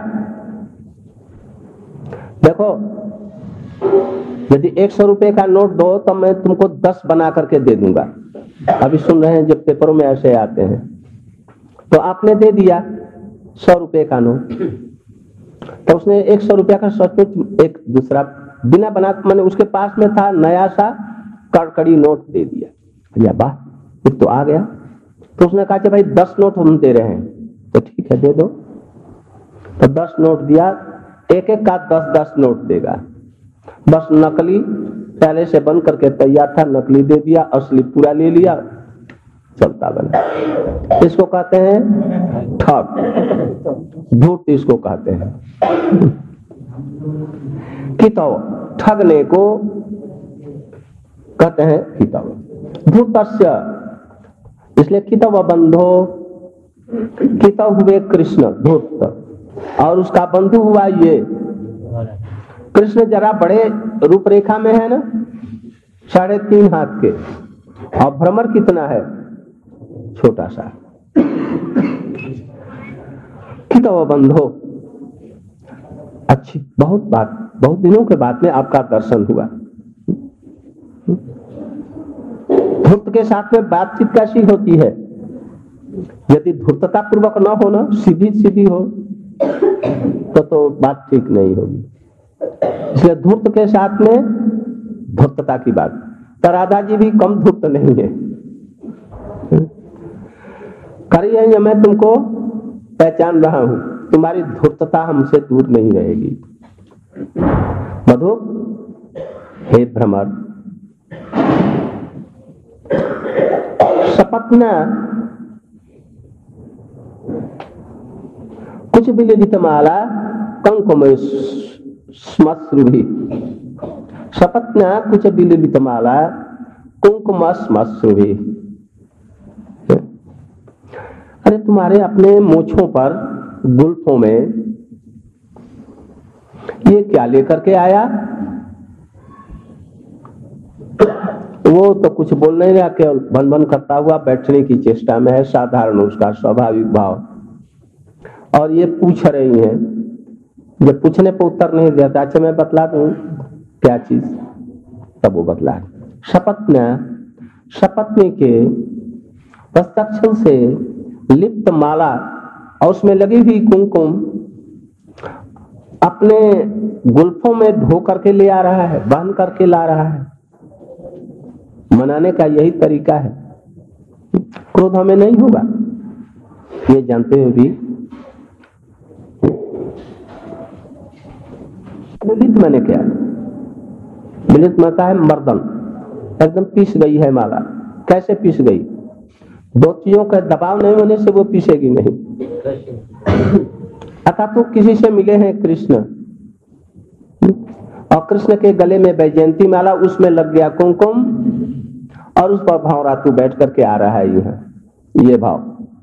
देखो, यदि 100 रुपए का नोट दो तो मैं तुमको 10 बना करके दे दूंगा। अभी सुन रहे हैं जब पेपरों में ऐसे आते हैं, तो आपने दे दिया 100 रुपए का नोट, तो उसने 100 रुपया का सचमुच एक दूसरा बिना बना, मैंने उसके पास में था नया सा कड़कड़ी नोट दे दिया। या वाह, तो आ गया। तो उसने कहा कि भाई 10 नोट हम दे रहे हैं, तो ठीक है दे दो। तो 10 नोट दिया, एक एक का 10-10 नोट देगा। बस नकली पहले से बन करके तैयार था, नकली दे दिया, असली पूरा ले लिया, चलता बना। इसको कहते हैं ठग, झूठ इसको कहते हैं। कितव, ठगने को कहते हैं कितव। धूर्तस्य, इसलिए कितव बंधो, कितव हुए कृष्ण धूर्त, और उसका बंधु हुआ ये कृष्ण। जरा बड़े रूपरेखा में है ना, 3.5 हाथ के, और भ्रमर कितना है? छोटा सा। कितव बंधो, अच्छी बहुत दिनों के बाद में आपका दर्शन हुआ। धूर्त के साथ में बातचीत कैसी होती है? यदि धूर्तता पूर्वक न हो ना, सीधी सीधी हो, तो बात ठीक नहीं होगी। इसलिए धूर्त के साथ में धूर्तता की बात। तो राधा जी भी कम धूर्त नहीं है। करिए मैं तुमको पहचान रहा हूं, तुम्हारी धूर्तता हमसे दूर नहीं रहेगी। मधु, हे भ्रमर, सपत्ना कुछ विलिदितमाला कंकुम श्मश्रुभि, सपत्ना कुछ विलिदितमाला कुंकुम श्मश्रुभि। अरे तुम्हारे अपने मोछों पर, गुल्फों में ये क्या लेकर के आया? वो तो कुछ बोल नहीं रहा, केवल भन भन करता हुआ बैठने की चेष्टा में है, साधारण उसका स्वाभाविक भाव। और ये पूछ रही हैं, जब पूछने पर उत्तर नहीं देता, अच्छा मैं बतला दूं क्या चीज, तब वो बतला। सपत्नी के हस्ताक्षर से लिप्त माला और उसमें लगी हुई कुमकुम अपने गुल्फों में धो करके ले आ रहा है, बांध करके ला रहा है। मनाने का यही तरीका है। क्रोध हमें नहीं होगा, ये जानते हुए भी विलित मैंने क्या, विलित माता है मर्दन, एकदम पीस गई है माला। कैसे पीस गई? दो चीजों का दबाव नहीं होने से वो पीसेगी नहीं। अतः तो किसी से मिले हैं कृष्ण, और कृष्ण के गले में वैजयंती माला, उसमें लग गया कुमकुम, और उस पर भाव रातू बैठ करके आ रहा है ये भाव।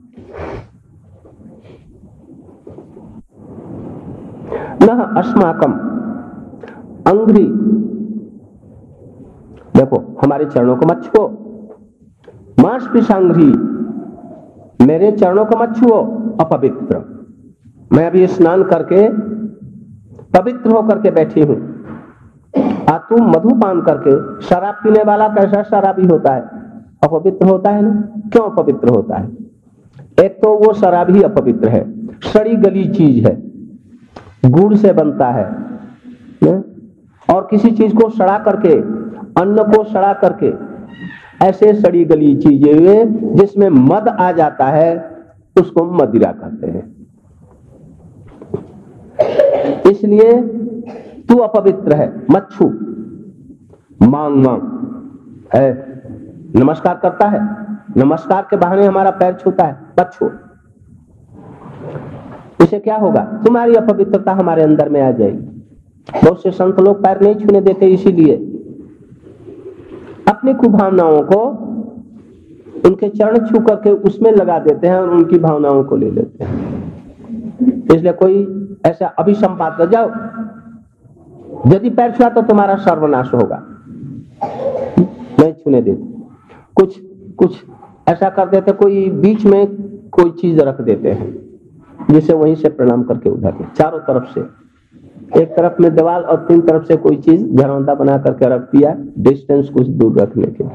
न अस्माकम अंग्री, देखो हमारे चरणों को मत छुओ, मांस पिशांग्री, मेरे चरणों को मत छुओ, अपवित्र। मैं अभी स्नान करके पवित्र होकर के बैठी हूं, तू मधुपान करके, शराब पीने वाला कैसा शराबी होता है? अपवित्र होता है ना। क्यों अपवित्र होता है? एक तो वो शराब ही अपवित्र है, सड़ी गली चीज है, गुड़ से बनता है, और किसी चीज को सड़ा करके, अन्न को सड़ा करके, ऐसे सड़ी गली चीजें जिसमें मद आ जाता है उसको मदिरा कहते हैं। इसलिए तू अपवित्र है, मत छू। मांग मांग है, नमस्कार करता है, नमस्कार के बहाने हमारा पैर छूता है, मत छू। इसे क्या होगा? तुम्हारी अपवित्रता हमारे अंदर में आ जाएगी। बहुत से संत लोग पैर नहीं छूने देते, इसीलिए अपनी कुभावनाओं को उनके चरण छू करके उसमें लगा देते हैं और उनकी भावनाओं को ले लेते हैं। इसलिए कोई ऐसा अभिसंपात कर जाओ, यदि पैर छुआ तो तुम्हारा सर्वनाश होगा, नहीं छूने देते। कुछ ऐसा कर देते, कोई बीच में कोई चीज रख देते हैं जिसे वहीं से प्रणाम करके उधर के चारों तरफ से, एक तरफ में दीवार और तीन तरफ से कोई चीज घरौंदा बना करके रख दिया, डिस्टेंस कुछ दूर रखने के।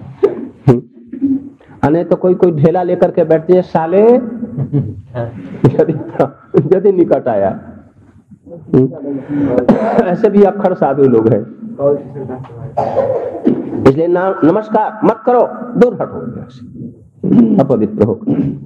नहीं तो कोई ढेला लेकर के बैठते हैं, साले यदि निकट आया। ऐसे भी अक्खर साधु लोग हैं, इसलिए नमस्कार मत करो, दूर हटो, अपवित्र हो।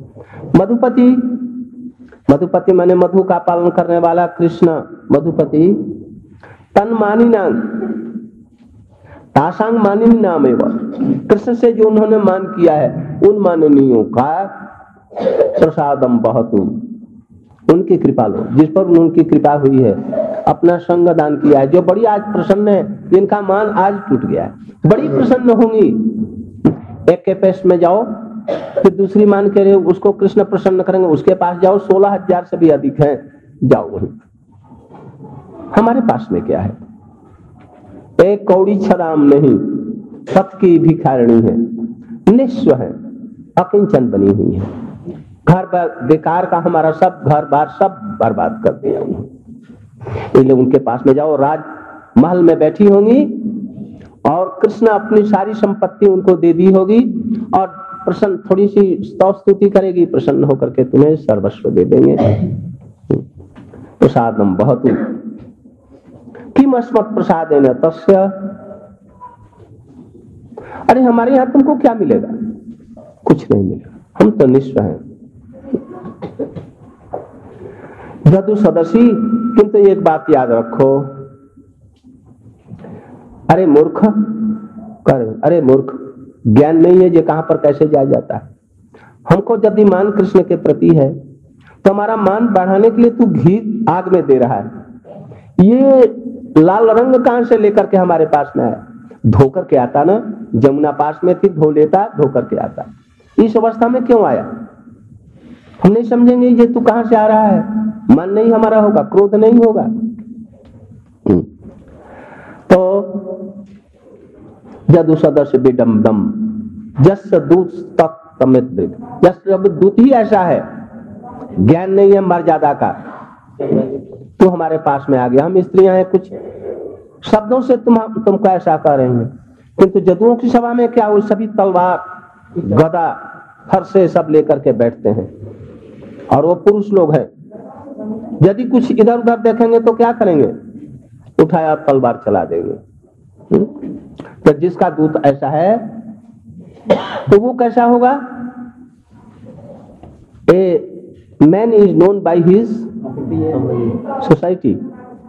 मधुपति माने मधु का पालन करने वाला कृष्ण। मधुपति तन मानी नाम, तासांग मानिनी नाम एवं, कृष्ण से जो उन्होंने मान किया है उन माननीयों का प्रसादम बहतु, उनकी कृपा लो, जिस पर उनकी कृपा हुई है, अपना संग दान किया है, जो बड़ी आज प्रसन्न है, जिनका मान आज टूट गया है, बड़ी प्रसन्न होंगी। एक के पेश में जाओ, फिर दूसरी मान के रहे, उसको कृष्ण प्रसन्न करेंगे, उसके पास जाओ, 16,000 से भी अधिक है, जाओ वहीं। हमारे पास में क्या है? एक कौड़ी छदाम नहीं, सत की भिखारिणी है, निस्व है, अकिंचन बनी हुई है। घर बेकार का हमारा सब घर बार सब बर्बाद कर दिया उन्होंने। इसलिए उनके पास में जाओ, राज महल में बैठी होंगी और कृष्ण अपनी सारी संपत्ति उनको दे दी होगी, और प्रसन्न थोड़ी सी स्तुति करेगी, प्रसन्न होकर के तुम्हें सर्वस्व दे देंगे। प्रसादम बहुत किम अस्मत् प्रसादेन तस्य, अरे हमारे यहाँ तुमको क्या मिलेगा? कुछ नहीं मिलेगा, हम तो निस्व हैं। जदु सदसी। किंतु एक बात याद रखो, अरे मूर्ख अरे मूर्ख, ज्ञान नहीं है ये कहां पर कैसे जाया जाता है। हमको यदि मान कृष्ण के प्रति है तो हमारा मान बढ़ाने के लिए तू घी आग में दे रहा है। ये लाल रंग कहां से लेकर के हमारे पास में आया? धोकर के आता ना, जमुना पास में थी, धो लेता, धोकर के आता। इस अवस्था में क्यों आया? हम नहीं समझेंगे ये तू कहां से आ रहा है। मन नहीं हमारा होगा, क्रोध नहीं होगा। तो जदु सदस्य विडम्बम जस दूत तक तमित, जस दूत ही ऐसा है, ज्ञान नहीं है मर्यादा का, तू हमारे पास में आ गया। हम स्त्रियां हैं, कुछ शब्दों से तुमको ऐसा कह रहे हैं, किंतु जदुओं की सभा में क्या, वो सभी तलवार गदा फरसे सब लेकर के बैठते हैं और वो पुरुष लोग हैं। यदि कुछ इधर उधर देखेंगे तो क्या करेंगे? उठाया तलवार चला देंगे। तो जिसका दूत ऐसा है तो वो कैसा होगा? A man is known by his society.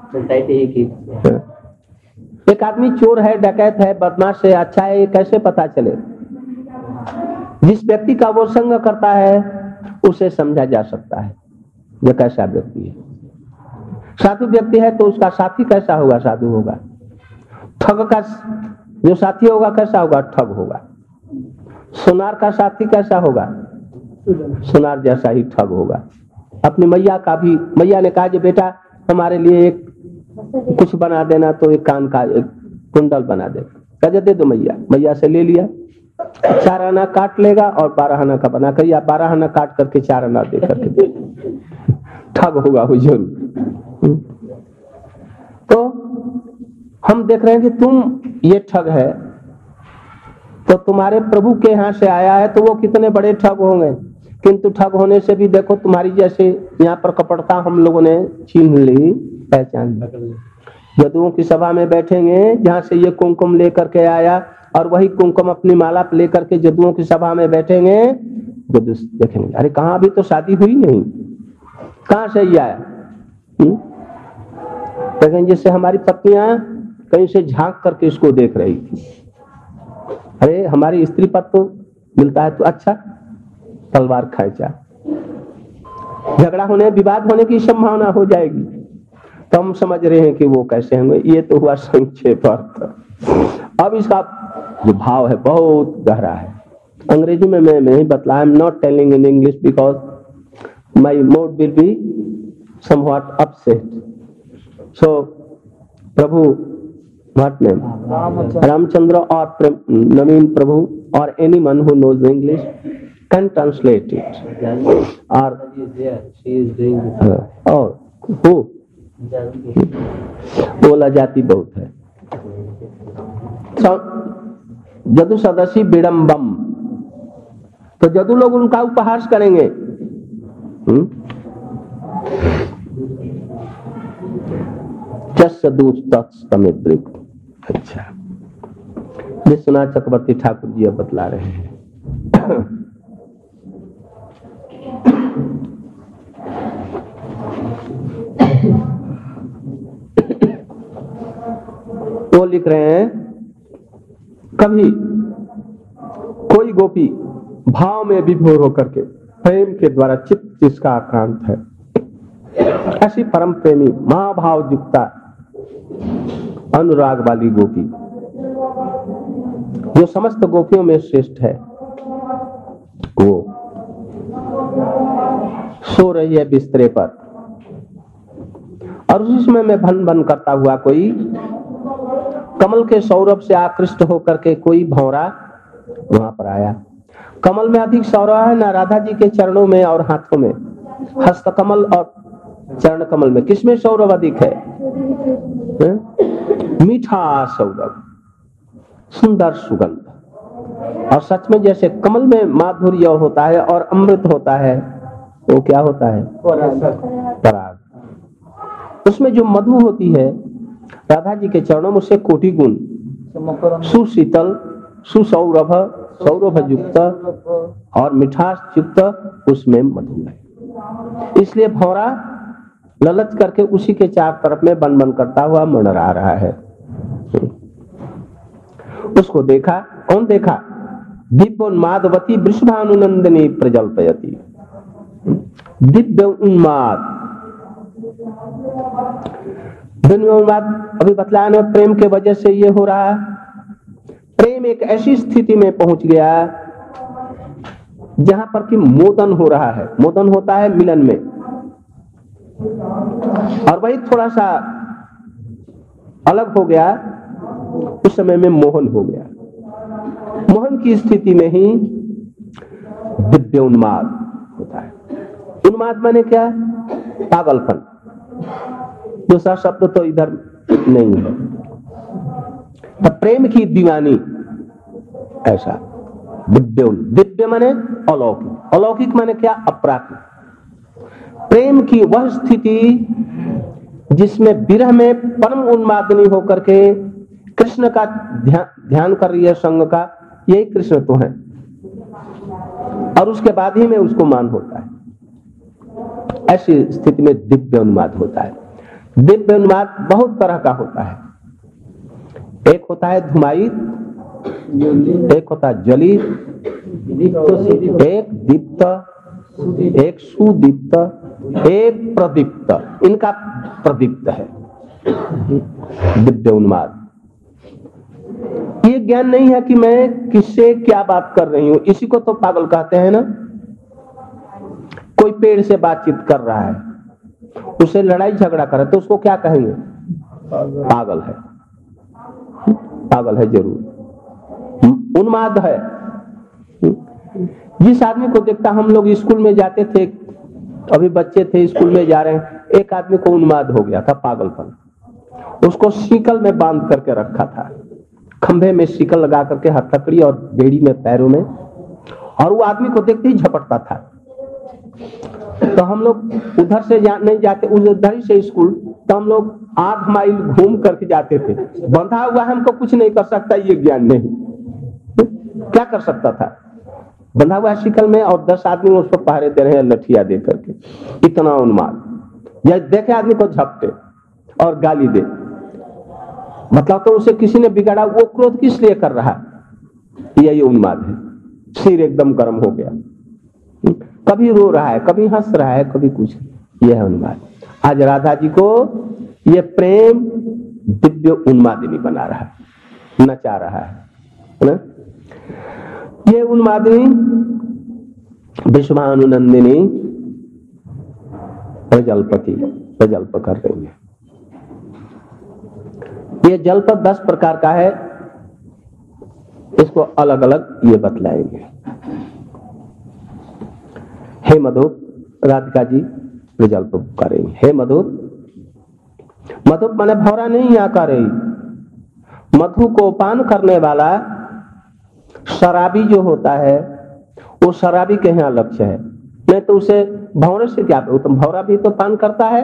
एक आदमी चोर है, डकैत है, बदमाश है, अच्छा है, ये कैसे पता चले? जिस व्यक्ति का वो संग करता है उसे समझा जा सकता है ये कैसा व्यक्ति है। साधु व्यक्ति है तो उसका साथी कैसा होगा? साधु होगा। ठग का जो साथी होगा कैसा होगा? ठग होगा। सुनार का साथी कैसा होगा? सुनार जैसा ही ठग होगा। अपनी मैया का भी, मैया ने कहा कि बेटा हमारे लिए एक कुछ बना देना, तो एक कान का एक कुंडल बना दे। कह दे दो मैया, मैया से ले लिया, 4 आना काट लेगा और 12 आना का बना कर, या 12 आना काट करके 4 आना दे करके। ठग होगा वो जरूर। तो हम देख रहे हैं कि तुम ये ठग है, तो तुम्हारे प्रभु के यहाँ से आया है तो वो कितने बड़े ठग होंगे। किंतु ठग होने से भी देखो तुम्हारी जैसे यहाँ पर कपटता हम लोगों ने छीन ली, पहचान ली। यदुओं की सभा में बैठेंगे जहाँ से ये कुमकुम लेकर के आया, और वही कुमकुम अपनी माला पे लेकर के यदुओं की सभा में बैठेंगे, यदु देखेंगे अरे कहाँ अभी तो शादी हुई नहीं, कहाँ से ये आया। लेकिन जैसे हमारी पत्नियां कहीं से झांक करके इसको देख रही थी, अरे हमारी स्त्री पद तो मिलता है तो अच्छा, तलवार खींचा, झगड़ा होने विवाद होने की संभावना हो जाएगी। तो हम समझ रहे हैं कि वो कैसे होंगे। ये तो हुआ संक्षेप अर्थ। अब इसका जो भाव है बहुत गहरा है। अंग्रेजी में मैं नहीं बतला, I am not telling in English because my mood will be somewhat upset. So Prabhu what name, Ramchandra और नवीन प्रभु और anyone who knows English can translate it. Or she is doing this. और who? बोला जाती बहुत है। जदु सदसी विडम्बम, तो जदु लोग उनका उपहास करेंगे। अच्छा, विश्वनाथ चक्रवर्ती ठाकुर जी अब बतला रहे हैं। वो लिख रहे हैं, कभी कोई गोपी भाव में विभोर होकर के प्रेम के द्वारा चित्त जिसका आक्रांत है, ऐसी परम प्रेमी महाभाव युक्ता अनुराग वाली गोपी जो समस्त गोपियों में श्रेष्ठ है, वो सो रही है बिस्तरे पर, और उसी समय में भन भन करता हुआ कोई कमल के सौरभ से आकृष्ट होकर के कोई भौरा वहां पर आया। कमल में अधिक सौरभ है ना राधा जी के चरणों में और हाथों में, हस्त कमल और चरण कमल में किसमें सौरभ अधिक है? मीठा सौरभ, सुंदर सुगंध। और सच में जैसे कमल में माधुर्य होता है और अमृत होता है, वो क्या होता है? पराग। उसमें जो मधु होती है राधा जी के चरणों में, उससे कोटि गुण सुशीतल सुसौरभ सौरभ युक्त और मिठास युक्त उसमें मधु है। इसलिए भौरा ललच करके उसी के चार तरफ में बन बन करता हुआ मंडरा रहा है। उसको देखा, कौन देखा? दिव्य उन्मादवती वृषभानुनंदिनी प्रजल्पयति। दिव्य उन्माद, दिव्य उन्माद अभी बतलाया ना, प्रेम के वजह से ये हो रहा है। प्रेम एक ऐसी स्थिति में पहुंच गया जहां पर कि मोदन हो रहा है। मोदन होता है मिलन में, और वही थोड़ा सा अलग हो गया, उस समय में मोहन हो गया। मोहन की स्थिति में ही दिव्य उन्माद होता है। उन्माद माने क्या? पागलपन। दूसरा शब्द तो इधर नहीं है। तो प्रेम की दीवानी, ऐसा दिव्य। दिव्य माने अलौकिक, अलौकिक माने क्या? अपराकृत। प्रेम की वह स्थिति जिसमें विरह में परम उन्मादनी होकर के कृष्ण का ध्यान कर रही है, संग का, यही कृष्ण तो है, और उसके बाद ही में उसको मान होता है। ऐसी स्थिति में दिव्य उन्माद होता है। दिव्य उन्माद बहुत तरह का होता है। एक होता है धुमायित, एक होता है ज्वलित, एक दीप्त, एक सुदीप्त, एक प्रदीप्त। इनका प्रदीप्त है दिव्य उन्माद। ये ज्ञान नहीं है कि मैं किससे क्या बात कर रही हूं, इसी को तो पागल कहते हैं ना। कोई पेड़ से बातचीत कर रहा है, उसे लड़ाई झगड़ा करे तो उसको क्या कहेंगे? पागल है, पागल है जरूर, उन्माद है। जिस आदमी को देखता, हम लोग स्कूल में जाते थे, अभी बच्चे थे स्कूल में जा रहे हैं, एक आदमी को उन्माद हो गया था, पागलपन। उसको सीकल में बांध करके रखा था, खंभे में सीकल लगा करके हथकड़ी और बेड़ी में पैरों में, और वो आदमी को देखते ही झपटता था। तो हम लोग उधर से नहीं जाते, उधर ही से स्कूल, तो हम लोग 8 माइल घूम करके जाते थे। बंधा हुआ हमको कुछ नहीं कर सकता, ये ज्ञान नहीं। क्या कर सकता था? बंधा हुआ शिकल में और 10 आदमी उस पर पहरे दे रहे हैं लठिया दे करके। इतना उन्माद। या देखे आदमी को झपटे और गाली दे, मतलब तो उसे किसी ने बिगाड़ा, वो क्रोध किस लिए कर रहा है? यही उन्माद है। सिर एकदम गर्म हो गया, कभी रो रहा है, कभी हंस रहा है, कभी कुछ। यह है उन्माद। आज राधा जी को यह प्रेम दिव्य उन्मादिनी बना रहा है, नचा रहा है ना? ये उन्मादिनी विश्वानुनंदिनी प्रजल्पति, प्रजल्प कर रही है। ये जल्प 10 प्रकार का है, इसको अलग अलग ये बतलाएंगे। हे मधुप, राधिका जी प्रजल्प करेंगे। हे मधुप, मधुप माने भौरा नहीं यहाँ कर रही। मधु को पान करने वाला शराबी जो होता है, वो शराबी के यहाँ लक्ष्य है, नहीं तो उसे भौरे से क्या? तो भौरा भी तो पान करता है,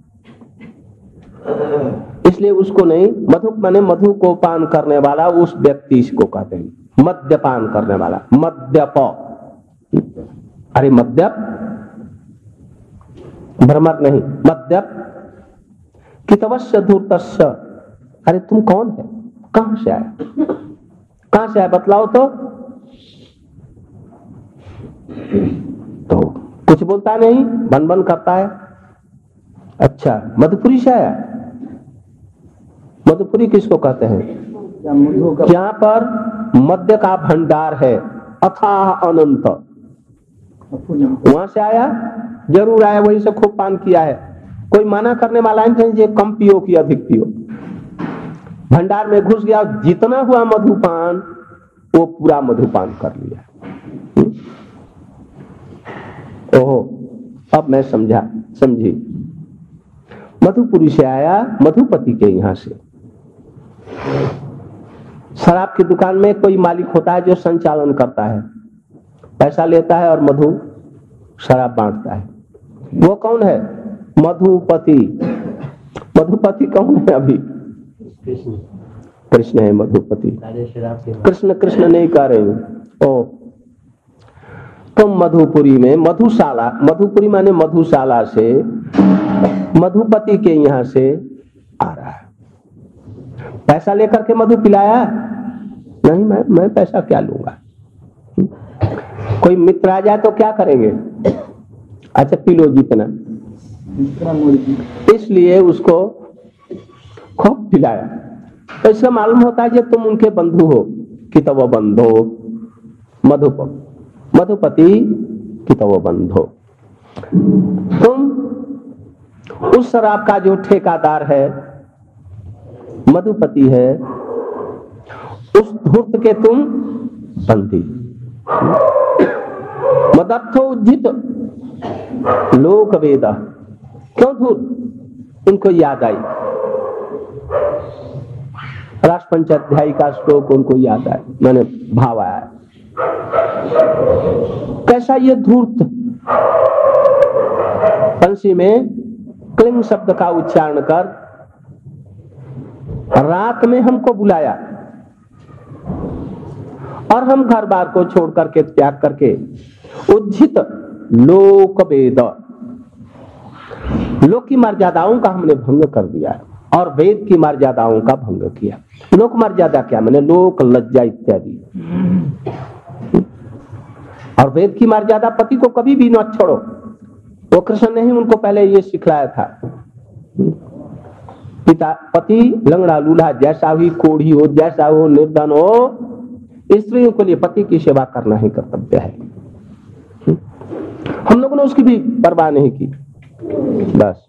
इसलिए उसको नहीं। मधुप माने मधु को पान करने वाला, उस व्यक्ति इसको कहते हैं। मद्यपान करने वाला, मद्यप, अरे मद्यप भ्रमर नहीं, मद्यप। कितवस्य धूर्तस्य, अरे तुम कौन है? कहां से आए? कहां से आए बतलाओ तो कुछ बोलता नहीं, बन बन करता है। अच्छा, मधुपुरी से आया। मधुपुरी किसको कहते हैं? जहां पर मद्य का भंडार है, अथाह अनंत, वहां से आया। जरूर आया, वहीं से खूब पान किया है। कोई माना करने वाला नहीं, जो कम पियो की अधिक पियो। भंडार में घुस गया, जितना हुआ मधुपान वो पूरा मधुपान कर लिया। ओहो, अब मैं समझी। मधुपुरी से आया, मधुपति के यहां से। शराब की दुकान में कोई मालिक होता है जो संचालन करता है, पैसा लेता है और मधु शराब बांटता है। वो कौन है? मधुपति। मधुपति कौन है? अभी कृष्ण है मधुपति। कृष्ण कृष्ण नहीं कह रही हूं। ओ, तुम मधुपुरी में, मधुशाला, मधुपुरी माने मधुशाला से मधुपति के यहाँ से आ रहा है। पैसा लेकर के मधु पिलाया नहीं, मैं पैसा क्या लूंगा। कोई मित्र आ जाए तो क्या करेंगे, अच्छा पी लो जितना, इसलिए उसको खूब पिलाया। तो इससे मालूम होता है कि तुम उनके बंधु हो कि तब बंधो मधुपति कि तब बंधो। तुम उस शराब का जो ठेकादार है मधुपति है, उस धूर्त के तुम बंदी। मदर्थो उज्जित लोक वेद। क्यों धूर्त? उनको याद आई, राष्ट्रपंचाध्यायी का श्लोक उनको याद आया, मैंने भाव आया। कैसा ये धूर्त पंसी में क्लिंग शब्द का उच्चारण कर रात में हमको बुलाया और हम घर बार को छोड़ करके त्याग करके उज्जित लोक वेद, लोक की मर्यादाओं का हमने भंग कर दिया और वेद की मर्यादाओं का भंग किया। लोक मर्यादा क्या, मैंने लोक लज्जा इत्यादि, और वेद की मर्यादा पति को कभी भी न छोड़ो। वो कृष्ण ने ही उनको पहले ये सिखलाया था। पिता पति लंगड़ा लूल्हा जैसा भी कोढ़ी हो, जैसा हो, निर्धन हो, स्त्रियों के लिए पति की सेवा करना ही कर्तव्य है। हम लोगों ने उसकी भी परवाह नहीं की। बस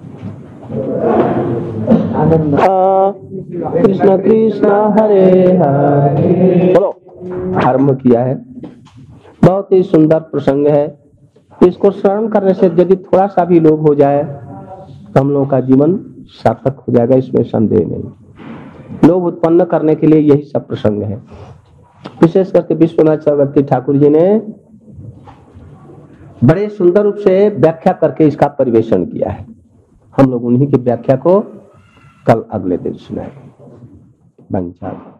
कृष्ण कृष्ण हरे हरे बोलो, आरंभ किया है। बहुत ही सुंदर प्रसंग है। इसको श्रवण करने से यदि थोड़ा सा भी लोभ हो जाए तो हम लोगों का जीवन सार्थक हो जाएगा, इसमें संदेह नहीं। लोभ उत्पन्न करने के लिए यही सब प्रसंग है। विशेष करके विश्वनाथ चक्रवर्ती ठाकुर जी ने बड़े सुंदर रूप से व्याख्या करके इसका परिवेषण किया है। हम लोग उन्हीं की व्याख्या को कल अगले दिन सुनाएंगे।